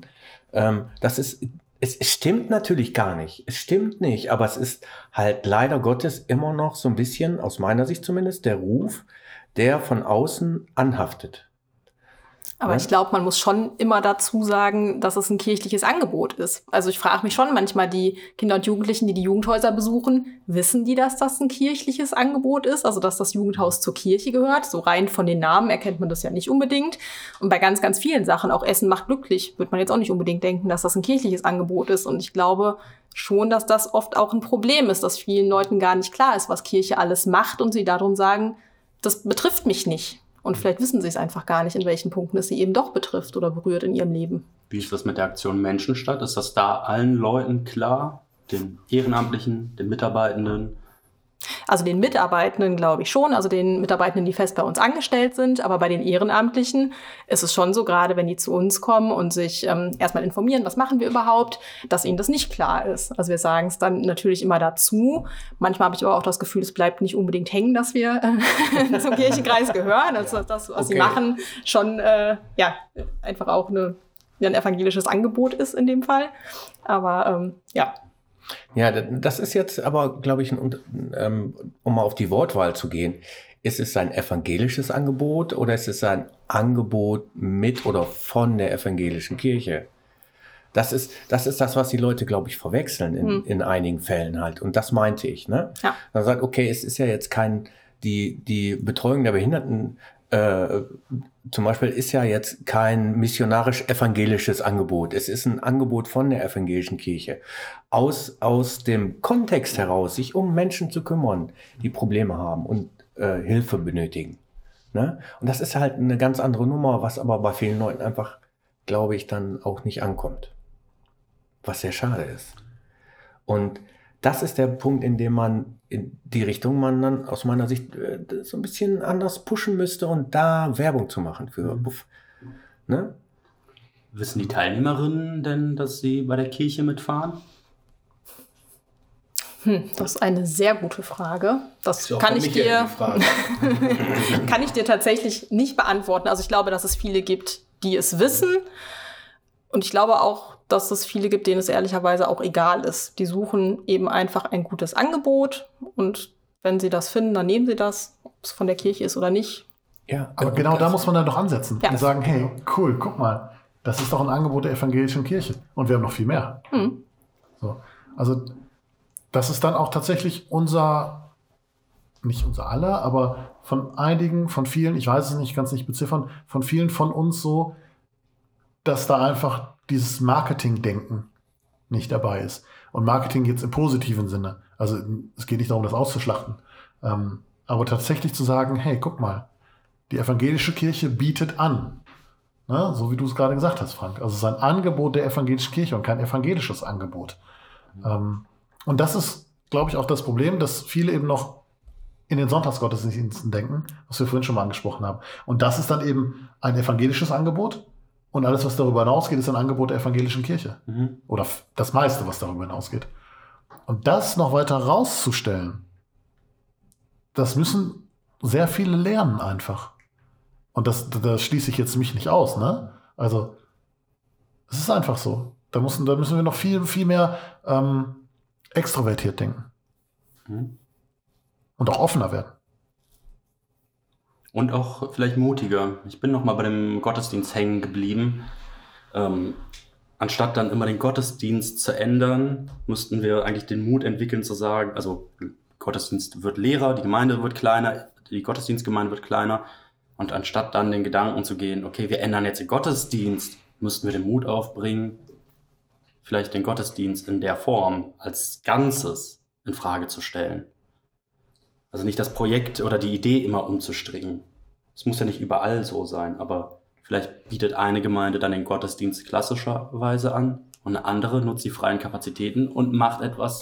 Es stimmt natürlich gar nicht. Es stimmt nicht, aber es ist halt leider Gottes immer noch so ein bisschen, aus meiner Sicht zumindest, der Ruf, der von außen anhaftet. Aber ich glaube, man muss schon immer dazu sagen, dass es ein kirchliches Angebot ist. Also ich frage mich schon manchmal, die Kinder und Jugendlichen, die Jugendhäuser besuchen, wissen die, dass das ein kirchliches Angebot ist? Also dass das Jugendhaus zur Kirche gehört? So rein von den Namen erkennt man das ja nicht unbedingt. Und bei ganz, ganz vielen Sachen, auch Essen macht glücklich, wird man jetzt auch nicht unbedingt denken, dass das ein kirchliches Angebot ist. Und ich glaube schon, dass das oft auch ein Problem ist, dass vielen Leuten gar nicht klar ist, was Kirche alles macht und sie darum sagen, das betrifft mich nicht. Und vielleicht wissen sie es einfach gar nicht, in welchen Punkten es sie eben doch betrifft oder berührt in ihrem Leben. Wie ist das mit der Aktion Menschenstadt? Ist das da allen Leuten klar? Den Ehrenamtlichen, den Mitarbeitenden? Also den Mitarbeitenden glaube ich schon, also den Mitarbeitenden, die fest bei uns angestellt sind. Aber bei den Ehrenamtlichen ist es schon so, gerade wenn die zu uns kommen und sich erstmal informieren, was machen wir überhaupt, dass ihnen das nicht klar ist. Also wir sagen es dann natürlich immer dazu. Manchmal habe ich aber auch das Gefühl, es bleibt nicht unbedingt hängen, dass wir zum Kirchenkreis gehören. Also das, was sie machen, schon einfach auch ein evangelisches Angebot ist in dem Fall. Aber ja. Ja, das ist jetzt aber, glaube ich, um mal auf die Wortwahl zu gehen, ist es ein evangelisches Angebot oder ist es ein Angebot mit oder von der evangelischen Kirche? Das ist das, was die Leute, glaube ich, verwechseln in einigen Fällen halt. Und das meinte ich, ne? Ja. Man sagt, okay, es ist ja jetzt die Betreuung der Behinderten zum Beispiel ist ja jetzt kein missionarisch-evangelisches Angebot. Es ist ein Angebot von der evangelischen Kirche. Aus dem Kontext heraus, sich um Menschen zu kümmern, die Probleme haben und Hilfe benötigen. Ne? Und das ist halt eine ganz andere Nummer, was aber bei vielen Leuten einfach, glaube ich, dann auch nicht ankommt. Was sehr schade ist. Und das ist der Punkt, in dem man in die Richtung man dann aus meiner Sicht so ein bisschen anders pushen müsste und da Werbung zu machen für. Ne? Wissen die Teilnehmerinnen denn, dass sie bei der Kirche mitfahren? Das ist eine sehr gute Frage. Das Ist kann ich dir Frage. kann ich dir tatsächlich nicht beantworten. Also ich glaube, dass es viele gibt, die es wissen. Und ich glaube auch, dass es viele gibt, denen es ehrlicherweise auch egal ist. Die suchen eben einfach ein gutes Angebot und wenn sie das finden, dann nehmen sie das, ob es von der Kirche ist oder nicht. Ja, Aber genau da muss man dann doch ansetzen Ja. und sagen, hey, cool, guck mal, das ist doch ein Angebot der evangelischen Kirche. Und wir haben noch viel mehr. So. Also das ist dann auch tatsächlich nicht unser aller, aber von einigen, von vielen, ich weiß es nicht, kann es nicht beziffern, von vielen von uns so, dass da einfach dieses Marketing-Denken nicht dabei ist. Und Marketing jetzt im positiven Sinne. Also es geht nicht darum, das auszuschlachten. Aber tatsächlich zu sagen, hey, guck mal, die evangelische Kirche bietet an. Ne? So wie du es gerade gesagt hast, Frank. Also es ist ein Angebot der evangelischen Kirche und kein evangelisches Angebot. Und das ist, glaube ich, auch das Problem, dass viele eben noch in den Sonntagsgottesdiensten denken, was wir vorhin schon mal angesprochen haben. Und das ist dann eben ein evangelisches Angebot. Und alles, was darüber hinausgeht, ist ein Angebot der evangelischen Kirche. Oder das meiste, was darüber hinausgeht. Und das noch weiter rauszustellen, das müssen sehr viele lernen einfach. Und das schließe ich jetzt mich nicht aus, ne? Also, es ist einfach so. Da müssen wir noch viel, viel mehr extrovertiert denken. Und auch offener werden. Und auch vielleicht mutiger. Ich bin noch mal bei dem Gottesdienst hängen geblieben. Anstatt dann immer den Gottesdienst zu ändern, müssten wir eigentlich den Mut entwickeln zu sagen, also Gottesdienst wird leerer, die Gemeinde wird kleiner, die Gottesdienstgemeinde wird kleiner. Und anstatt dann den Gedanken zu gehen, okay, wir ändern jetzt den Gottesdienst, müssten wir den Mut aufbringen, vielleicht den Gottesdienst in der Form als Ganzes in Frage zu stellen. Also nicht das Projekt oder die Idee immer umzustricken, Es muss ja nicht überall so sein, aber vielleicht bietet eine Gemeinde dann den Gottesdienst klassischerweise an und eine andere nutzt die freien Kapazitäten und macht etwas.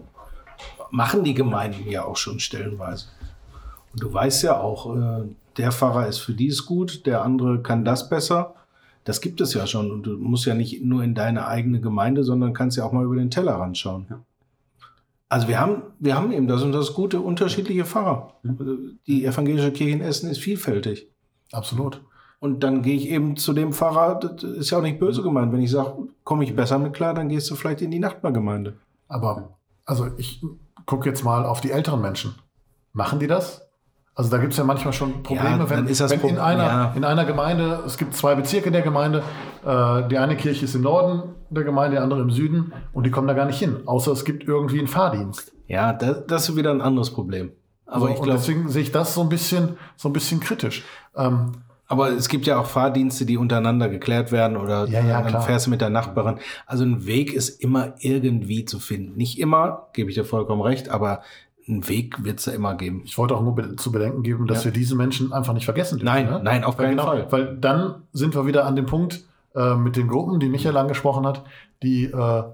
Machen die Gemeinden ja auch schon stellenweise. Und du weißt ja auch, der Pfarrer ist für dies gut, der andere kann das besser. Das gibt es ja schon. Und du musst ja nicht nur in deine eigene Gemeinde, sondern kannst ja auch mal über den Tellerrand schauen. Ja. Also wir haben eben das und das gute, unterschiedliche Pfarrer. Die evangelische Kirche in Essen ist vielfältig. Absolut. Und dann gehe ich eben zu dem Pfarrer, das ist ja auch nicht böse gemeint. Wenn ich sage, komme ich besser mit klar, dann gehst du vielleicht in die Nachbargemeinde. Aber, also ich gucke jetzt mal auf die älteren Menschen. Machen die das? Also da gibt es ja manchmal schon Probleme, Ja, wenn in einer Gemeinde, es gibt 2 Bezirke der Gemeinde, die eine Kirche ist im Norden der Gemeinde, die andere im Süden und die kommen da gar nicht hin, außer es gibt irgendwie einen Fahrdienst. Ja, das ist wieder ein anderes Problem. Aber ich glaube, deswegen sehe ich das so ein bisschen kritisch. Aber es gibt ja auch Fahrdienste, die untereinander geklärt werden oder dann fährst du mit der Nachbarin. Also ein Weg ist immer irgendwie zu finden. Nicht immer, gebe ich dir vollkommen recht, aber einen Weg wird es ja immer geben. Ich wollte auch nur zu bedenken geben, dass wir diese Menschen einfach nicht vergessen dürfen. Nein, nein, auf keinen Fall. Weil dann sind wir wieder an dem Punkt mit den Gruppen, die Michael angesprochen hat, die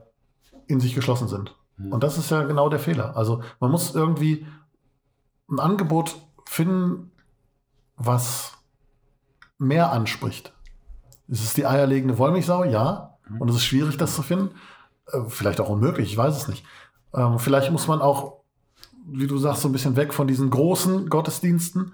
in sich geschlossen sind. Und das ist ja genau der Fehler. Also man muss irgendwie ein Angebot finden, was mehr anspricht. Ist es die eierlegende Wollmilchsau? Ja. Und es ist schwierig, das zu finden. Vielleicht auch unmöglich, ich weiß es nicht. Vielleicht muss man auch, wie du sagst, so ein bisschen weg von diesen großen Gottesdiensten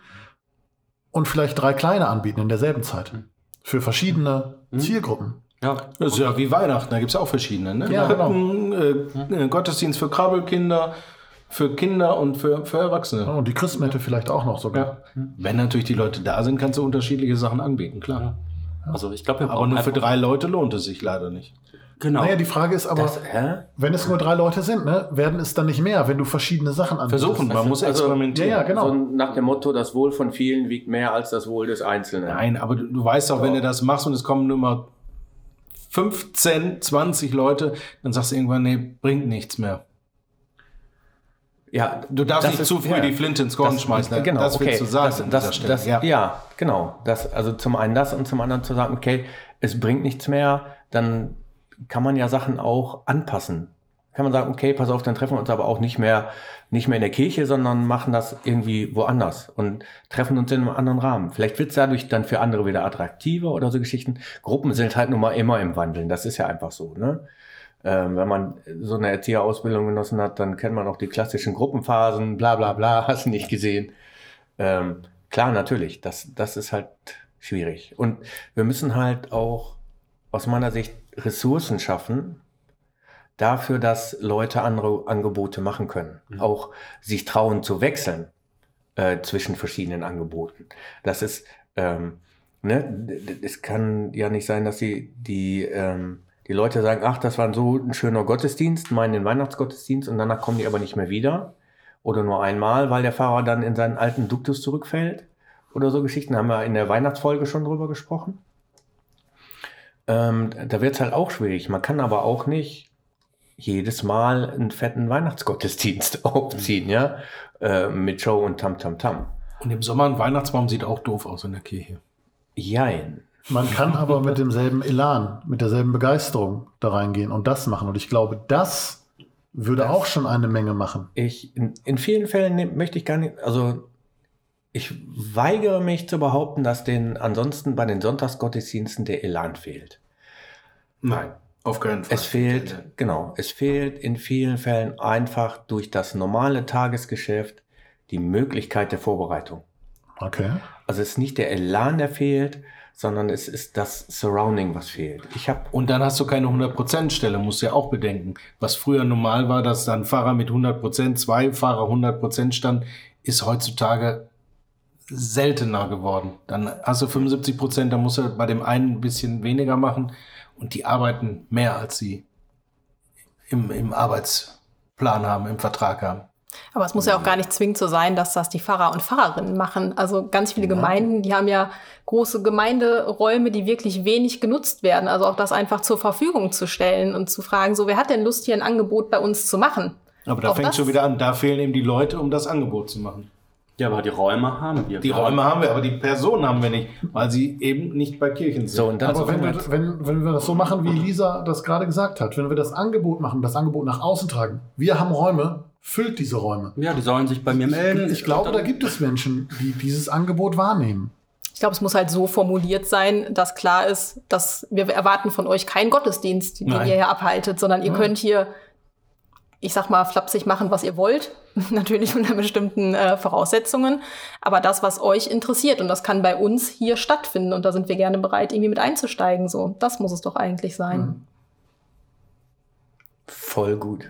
und vielleicht 3 kleine anbieten in derselben Zeit. Für verschiedene Zielgruppen. Ja, das ist ja wie Weihnachten, da gibt es auch verschiedene. Ne? Ja, genau. Gottesdienst für Krabbelkinder, für Kinder und für Erwachsene. Und die Christmette vielleicht auch noch sogar. Ja. Wenn natürlich die Leute da sind, kannst du unterschiedliche Sachen anbieten, klar. Ja. Also ich glaube, aber nur für 3 Leute lohnt es sich leider nicht. Genau. Naja, die Frage ist aber, wenn es nur 3 Leute sind, ne, werden es dann nicht mehr, wenn du verschiedene Sachen anbietest? Versuchen, man muss experimentieren. Ja, genau. So nach dem Motto, das Wohl von vielen wiegt mehr als das Wohl des Einzelnen. Nein, aber du weißt auch, wenn du das machst und es kommen nur mal 15, 20 Leute, dann sagst du irgendwann, nee, bringt nichts mehr. Ja, du darfst nicht zu früh die Flinte ins Korn schmeißen. Genau, das willst du sagen an dieser Stelle. Ja, genau. Also zum einen das und zum anderen zu sagen, okay, es bringt nichts mehr, dann kann man ja Sachen auch anpassen. Kann man sagen, okay, pass auf, dann treffen wir uns aber auch nicht mehr in der Kirche, sondern machen das irgendwie woanders und treffen uns in einem anderen Rahmen. Vielleicht wird es dadurch dann für andere wieder attraktiver oder so Geschichten. Gruppen sind halt nun mal immer im Wandeln, das ist ja einfach so, ne? Wenn man so eine Erzieherausbildung genossen hat, dann kennt man auch die klassischen Gruppenphasen, bla bla bla, hast du nicht gesehen. Klar, natürlich, das ist halt schwierig. Und wir müssen halt auch aus meiner Sicht Ressourcen schaffen, dafür, dass Leute andere Angebote machen können. Auch sich trauen zu wechseln zwischen verschiedenen Angeboten. Das ist, es kann ja nicht sein, dass die Leute sagen, ach, das war so ein schöner Gottesdienst, meinen den Weihnachtsgottesdienst und danach kommen die aber nicht mehr wieder. Oder nur einmal, weil der Pfarrer dann in seinen alten Duktus zurückfällt. Oder so Geschichten, haben wir in der Weihnachtsfolge schon drüber gesprochen. Da wird es halt auch schwierig. Man kann aber auch nicht jedes Mal einen fetten Weihnachtsgottesdienst aufziehen, ja, mit Show und Tam. Und im Sommer ein Weihnachtsbaum sieht auch doof aus in der Kirche. Jein. Man kann aber mit demselben Elan, mit derselben Begeisterung da reingehen und das machen. Und ich glaube, das würde auch schon eine Menge machen. In vielen Fällen möchte ich gar nicht, also ich weigere mich zu behaupten, dass ansonsten bei den Sonntagsgottesdiensten der Elan fehlt. Nein, auf keinen Fall. Es fehlt in vielen Fällen einfach durch das normale Tagesgeschäft die Möglichkeit der Vorbereitung. Okay. Also es ist nicht der Elan, der fehlt, sondern es ist das Surrounding, was fehlt. Und dann hast du keine 100%-Stelle, musst du ja auch bedenken. Was früher normal war, dass dann Fahrer mit 100%, 2 Fahrer 100% stand, ist heutzutage seltener geworden. Dann hast du 75%, dann musst du bei dem einen ein bisschen weniger machen und die arbeiten mehr, als sie im Arbeitsplan haben, im Vertrag haben. Aber es muss ja auch gar nicht zwingend so sein, dass das die Pfarrer und Pfarrerinnen machen. Also ganz viele Gemeinden, die haben ja große Gemeinderäume, die wirklich wenig genutzt werden. Also auch das einfach zur Verfügung zu stellen und zu fragen, so, wer hat denn Lust, hier ein Angebot bei uns zu machen? Aber da fängt schon wieder an, da fehlen eben die Leute, um das Angebot zu machen. Ja, aber die Räume haben wir. Die Räume haben wir, aber die Personen haben wir nicht, weil sie eben nicht bei Kirchen sind. So, und dann Aber wenn wir das so machen, wie Lisa das gerade gesagt hat, wenn wir das Angebot machen, das Angebot nach außen tragen, wir haben Räume, füllt diese Räume. Ja, die sollen sich bei mir melden. Ich glaube, da gibt es Menschen, die dieses Angebot wahrnehmen. Ich glaube, es muss halt so formuliert sein, dass klar ist, dass wir erwarten von euch keinen Gottesdienst, den ihr hier abhaltet, sondern ihr könnt hier, ich sag mal, flapsig machen, was ihr wollt. Natürlich unter bestimmten Voraussetzungen. Aber das, was euch interessiert, und das kann bei uns hier stattfinden. Und da sind wir gerne bereit, irgendwie mit einzusteigen. So, das muss es doch eigentlich sein. Voll gut.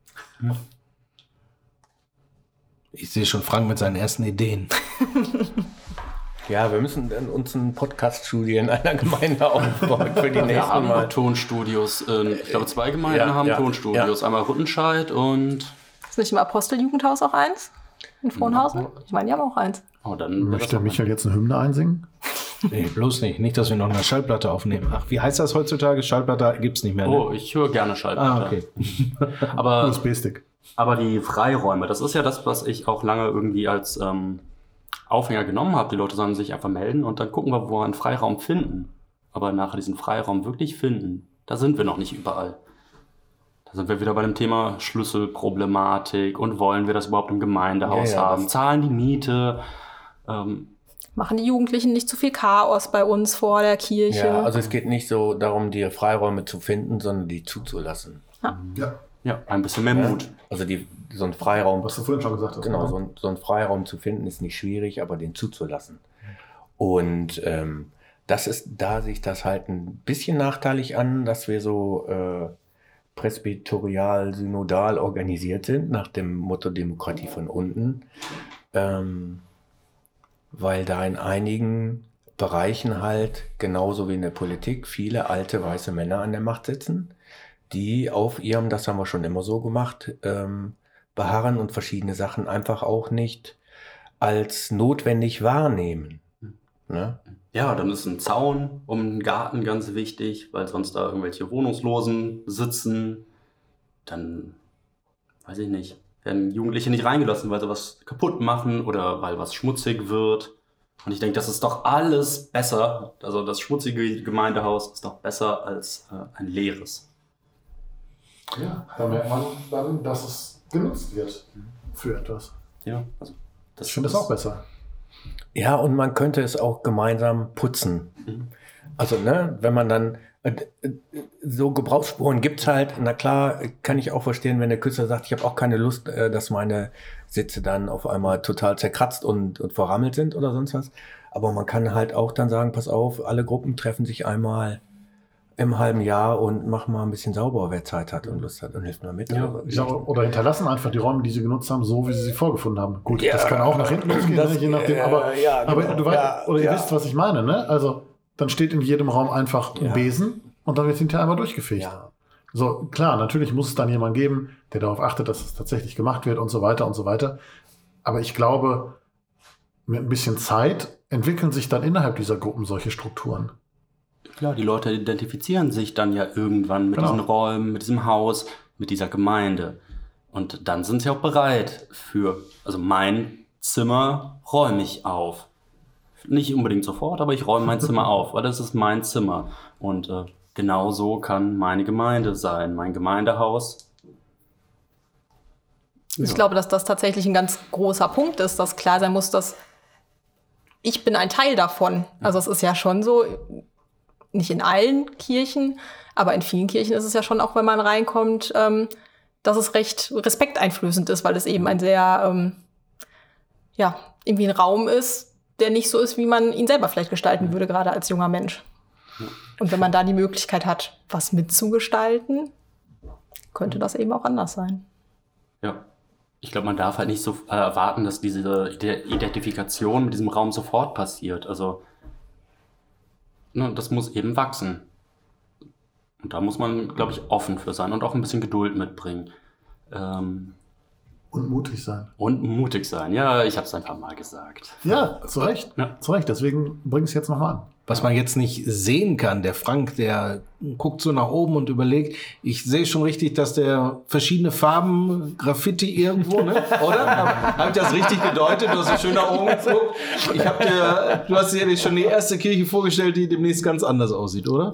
Ich sehe schon Frank mit seinen ersten Ideen. Ja, wir müssen dann uns ein Podcast-Studio in einer Gemeinde aufbauen für die Wir nächsten haben Mal. Tonstudios. Ich glaube, 2 Gemeinden haben Tonstudios. Einmal Rüttenscheid und... Ist nicht im Aposteljugendhaus auch eins? In Frohnhausen? Ich meine, die haben auch eins. Oh, dann Möchte Michael jetzt eine Hymne einsingen? Nee, bloß nicht. Nicht, dass wir noch eine Schallplatte aufnehmen. Ach, wie heißt das heutzutage? Schallplatte gibt's nicht mehr, ne? Oh, ich höre gerne Schallplatte. Okay. Aber USB-Stick. Aber die Freiräume, das ist ja das, was ich auch lange irgendwie als Aufhänger genommen habe. Die Leute sollen sich einfach melden und dann gucken wir, wo wir einen Freiraum finden. Aber nachher diesen Freiraum wirklich finden, da sind wir noch nicht überall. Da sind wir wieder bei dem Thema Schlüsselproblematik und wollen wir das überhaupt im Gemeindehaus haben? Zahlen die Miete? Machen die Jugendlichen nicht zu viel Chaos bei uns vor der Kirche? Ja, also es geht nicht so darum, die Freiräume zu finden, sondern die zuzulassen. Ja, ein bisschen mehr Mut. Also so ein Freiraum, Was du vorhin schon gesagt hast. genau, so ein Freiraum zu finden ist nicht schwierig, aber den zuzulassen. Und das ist, da sich das halt ein bisschen nachteilig an, dass wir so presbyterial, synodal organisiert sind, nach dem Motto Demokratie von unten, weil da in einigen Bereichen halt, genauso wie in der Politik, viele alte weiße Männer an der Macht sitzen, die auf ihrem, das haben wir schon immer so gemacht, beharren und verschiedene Sachen einfach auch nicht als notwendig wahrnehmen. Ne? Ja, dann ist ein Zaun um den Garten ganz wichtig, weil sonst da irgendwelche Wohnungslosen sitzen. Dann, weiß ich nicht, werden Jugendliche nicht reingelassen, weil sie was kaputt machen oder weil was schmutzig wird. Und ich denke, das ist doch alles besser. Also das schmutzige Gemeindehaus ist doch besser als ein leeres. Ja, da merkt man dann, dass es genutzt wird für etwas. Ja, also Ich finde das auch besser. Ja, und man könnte es auch gemeinsam putzen. Also, ne, wenn man dann so Gebrauchsspuren gibt's halt, na klar, kann ich auch verstehen, wenn der Künstler sagt, ich habe auch keine Lust, dass meine Sitze dann auf einmal total zerkratzt und verrammelt sind oder sonst was. Aber man kann halt auch dann sagen, pass auf, alle Gruppen treffen sich einmal im halben Jahr und machen mal ein bisschen sauber, wer Zeit hat und Lust hat und hilft mal mit. Oder hinterlassen einfach die Räume, die sie genutzt haben, so wie sie vorgefunden haben. Gut, das kann auch nach hinten losgehen, das, ne? Je nachdem. Aber du weißt, oder ihr wisst, was ich meine, ne? Also dann steht in jedem Raum einfach ein Besen und dann wird hinterher einmal durchgefegt. Ja. So, klar, natürlich muss es dann jemanden geben, der darauf achtet, dass es tatsächlich gemacht wird und so weiter und so weiter. Aber ich glaube, mit ein bisschen Zeit entwickeln sich dann innerhalb dieser Gruppen solche Strukturen. Klar, die Leute identifizieren sich dann ja irgendwann mit diesen Räumen, mit diesem Haus, mit dieser Gemeinde. Und dann sind sie auch bereit für, also mein Zimmer räume ich auf. Nicht unbedingt sofort, aber ich räume mein Zimmer auf, weil das ist mein Zimmer. Und genau so kann meine Gemeinde sein, mein Gemeindehaus. Ich glaube, dass das tatsächlich ein ganz großer Punkt ist, dass klar sein muss, dass ich bin ein Teil davon. Also es ist ja schon so, nicht in allen Kirchen, aber in vielen Kirchen ist es ja schon auch, wenn man reinkommt, dass es recht respekteinflößend ist, weil es eben ein sehr, irgendwie ein Raum ist, der nicht so ist, wie man ihn selber vielleicht gestalten würde, gerade als junger Mensch. Und wenn man da die Möglichkeit hat, was mitzugestalten, könnte das eben auch anders sein. Ja. Ich glaube, man darf halt nicht so erwarten, dass diese Identifikation mit diesem Raum sofort passiert. Also das muss eben wachsen. Und da muss man, glaube ich, offen für sein und auch ein bisschen Geduld mitbringen. Und mutig sein. Und mutig sein. Ja, ich habe es einfach mal gesagt. Ja, zu Recht. Ja. Zu Recht. Deswegen bring ich es jetzt nochmal an. Was man jetzt nicht sehen kann, der Frank, der guckt so nach oben und überlegt, ich sehe schon richtig, dass der verschiedene Farben, Graffiti irgendwo, ne? Oder? Habe ich das richtig gedeutet? Du hast so schön nach oben geguckt. Du hast dir schon die erste Kirche vorgestellt, die demnächst ganz anders aussieht, oder?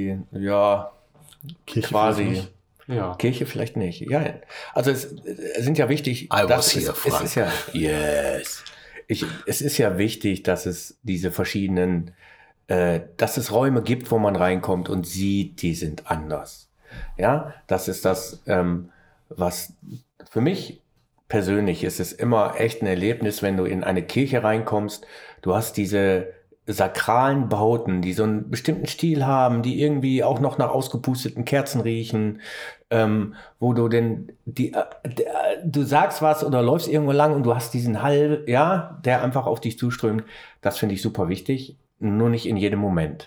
Kirche quasi. Ja. Kirche vielleicht nicht. Ja, also es sind ja wichtig. Es ist ja, yes. es ist ja wichtig, dass es diese verschiedenen, dass es Räume gibt, wo man reinkommt und sieht, die sind anders. Ja, das ist das, was für mich persönlich ist es immer echt ein Erlebnis, wenn du in eine Kirche reinkommst. Du hast diese sakralen Bauten, die so einen bestimmten Stil haben, die irgendwie auch noch nach ausgepusteten Kerzen riechen, wo du denn du sagst was oder läufst irgendwo lang und du hast diesen Hall, ja, der einfach auf dich zuströmt. Das finde ich super wichtig, nur nicht in jedem Moment.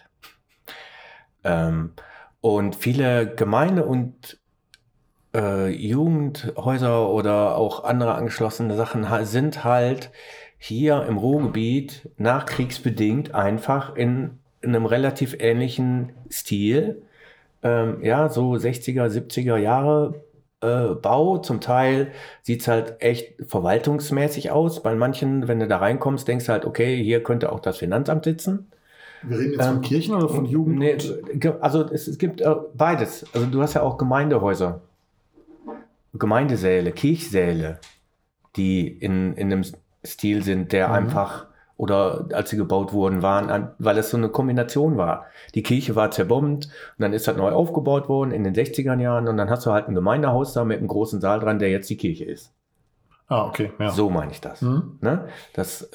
Und viele Gemeinde- und Jugendhäuser oder auch andere angeschlossene Sachen sind halt hier im Ruhrgebiet nachkriegsbedingt einfach in einem relativ ähnlichen Stil. So 60er, 70er Jahre Bau. Zum Teil sieht es halt echt verwaltungsmäßig aus. Bei manchen, wenn du da reinkommst, denkst du halt, okay, hier könnte auch das Finanzamt sitzen. Wir reden jetzt von Kirchen oder von Jugend? Nee, also es gibt beides. Also du hast ja auch Gemeindehäuser, Gemeindesäle, Kirchsäle, die in einem Stil sind, der einfach, oder als sie gebaut wurden, weil es so eine Kombination war. Die Kirche war zerbombt und dann ist halt neu aufgebaut worden in den 60er Jahren und dann hast du halt ein Gemeindehaus da mit einem großen Saal dran, der jetzt die Kirche ist. Ah, okay. Ja. So meine ich das. Ne? Das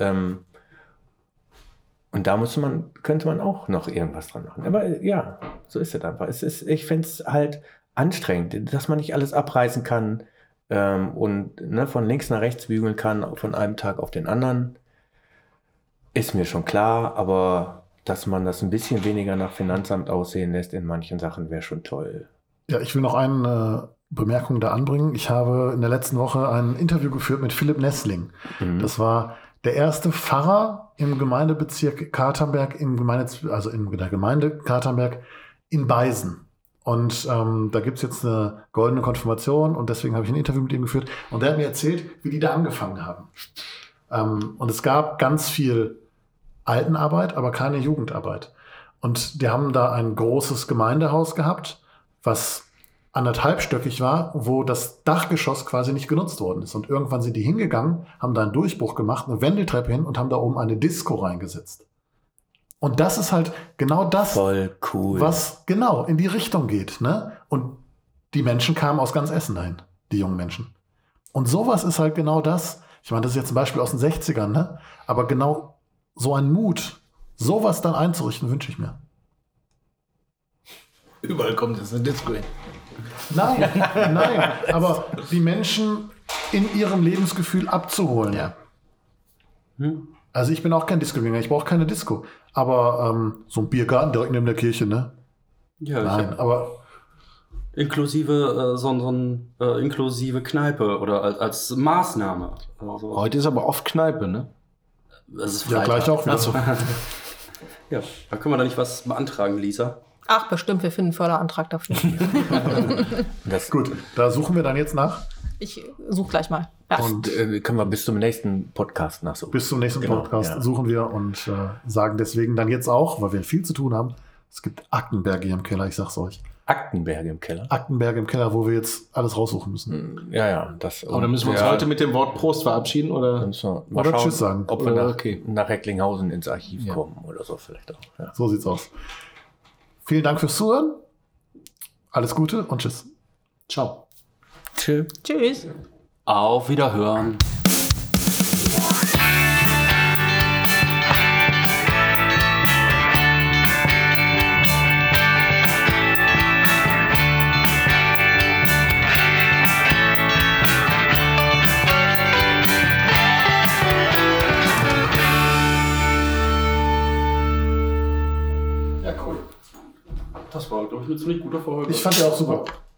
und da könnte man auch noch irgendwas dran machen. Aber ja, so ist es einfach. Ich finde es halt anstrengend, dass man nicht alles abreißen kann und von links nach rechts bügeln kann, von einem Tag auf den anderen. Ist mir schon klar, aber dass man das ein bisschen weniger nach Finanzamt aussehen lässt in manchen Sachen, wäre schon toll. Ja, ich will noch eine Bemerkung da anbringen. Ich habe in der letzten Woche ein Interview geführt mit Philipp Nessling. Das war der erste Pfarrer im Gemeindebezirk Katernberg, in der Gemeinde Katernberg in Beisen. Und da gibt es jetzt eine goldene Konfirmation und deswegen habe ich ein Interview mit ihm geführt. Und der hat mir erzählt, wie die da angefangen haben. Und es gab ganz viel Altenarbeit, aber keine Jugendarbeit. Und die haben da ein großes Gemeindehaus gehabt, was 1,5-stöckig war, wo das Dachgeschoss quasi nicht genutzt worden ist. Und irgendwann sind die hingegangen, haben da einen Durchbruch gemacht, eine Wendeltreppe hin und haben da oben eine Disco reingesetzt. Und das ist halt genau das, voll cool, was genau in die Richtung geht. Ne? Und die Menschen kamen aus ganz Essen dahin, die jungen Menschen. Und sowas ist halt genau das. Ich meine, das ist jetzt ein Beispiel aus den 60ern, ne? Aber genau so ein Mut, sowas dann einzurichten, wünsche ich mir. Überall kommt jetzt eine Disco hin. Nein, aber die Menschen in ihrem Lebensgefühl abzuholen. Ja. Also ich bin auch kein Disco-Gänger, ich brauche keine Disco. Aber so ein Biergarten direkt neben der Kirche, ne? Ja, nein, aber inklusive inklusive Kneipe oder als Maßnahme. Also, Heute ist aber oft Kneipe, ne? das ist ja, Freitag. gleich auch wieder. Achso. Ja, da können wir da nicht was beantragen, Lisa. Ach, bestimmt, wir finden einen Förderantrag dafür. Gut, da suchen wir dann jetzt nach. Ich suche gleich mal. Ja. Und können wir bis zum nächsten Podcast nachsuchen. Bis zum nächsten Podcast suchen wir und sagen deswegen dann jetzt auch, weil wir viel zu tun haben, es gibt Aktenberge hier im Keller, ich sag's euch. Aktenberge im Keller. Aktenberge im Keller, wo wir jetzt alles raussuchen müssen. Ja. Aber dann müssen wir uns heute mit dem Wort Prost verabschieden, oder? Oder Tschüss sagen. Ob wir Okay. nach Recklinghausen ins Archiv kommen oder so vielleicht auch. Ja. So sieht's aus. Vielen Dank fürs Zuhören. Alles Gute und tschüss. Ciao. Tschüss. Tschüss. Auf Wiederhören. Ja, cool. Das war, glaube ich, eine ziemlich gute Folge. Ich fand die auch super.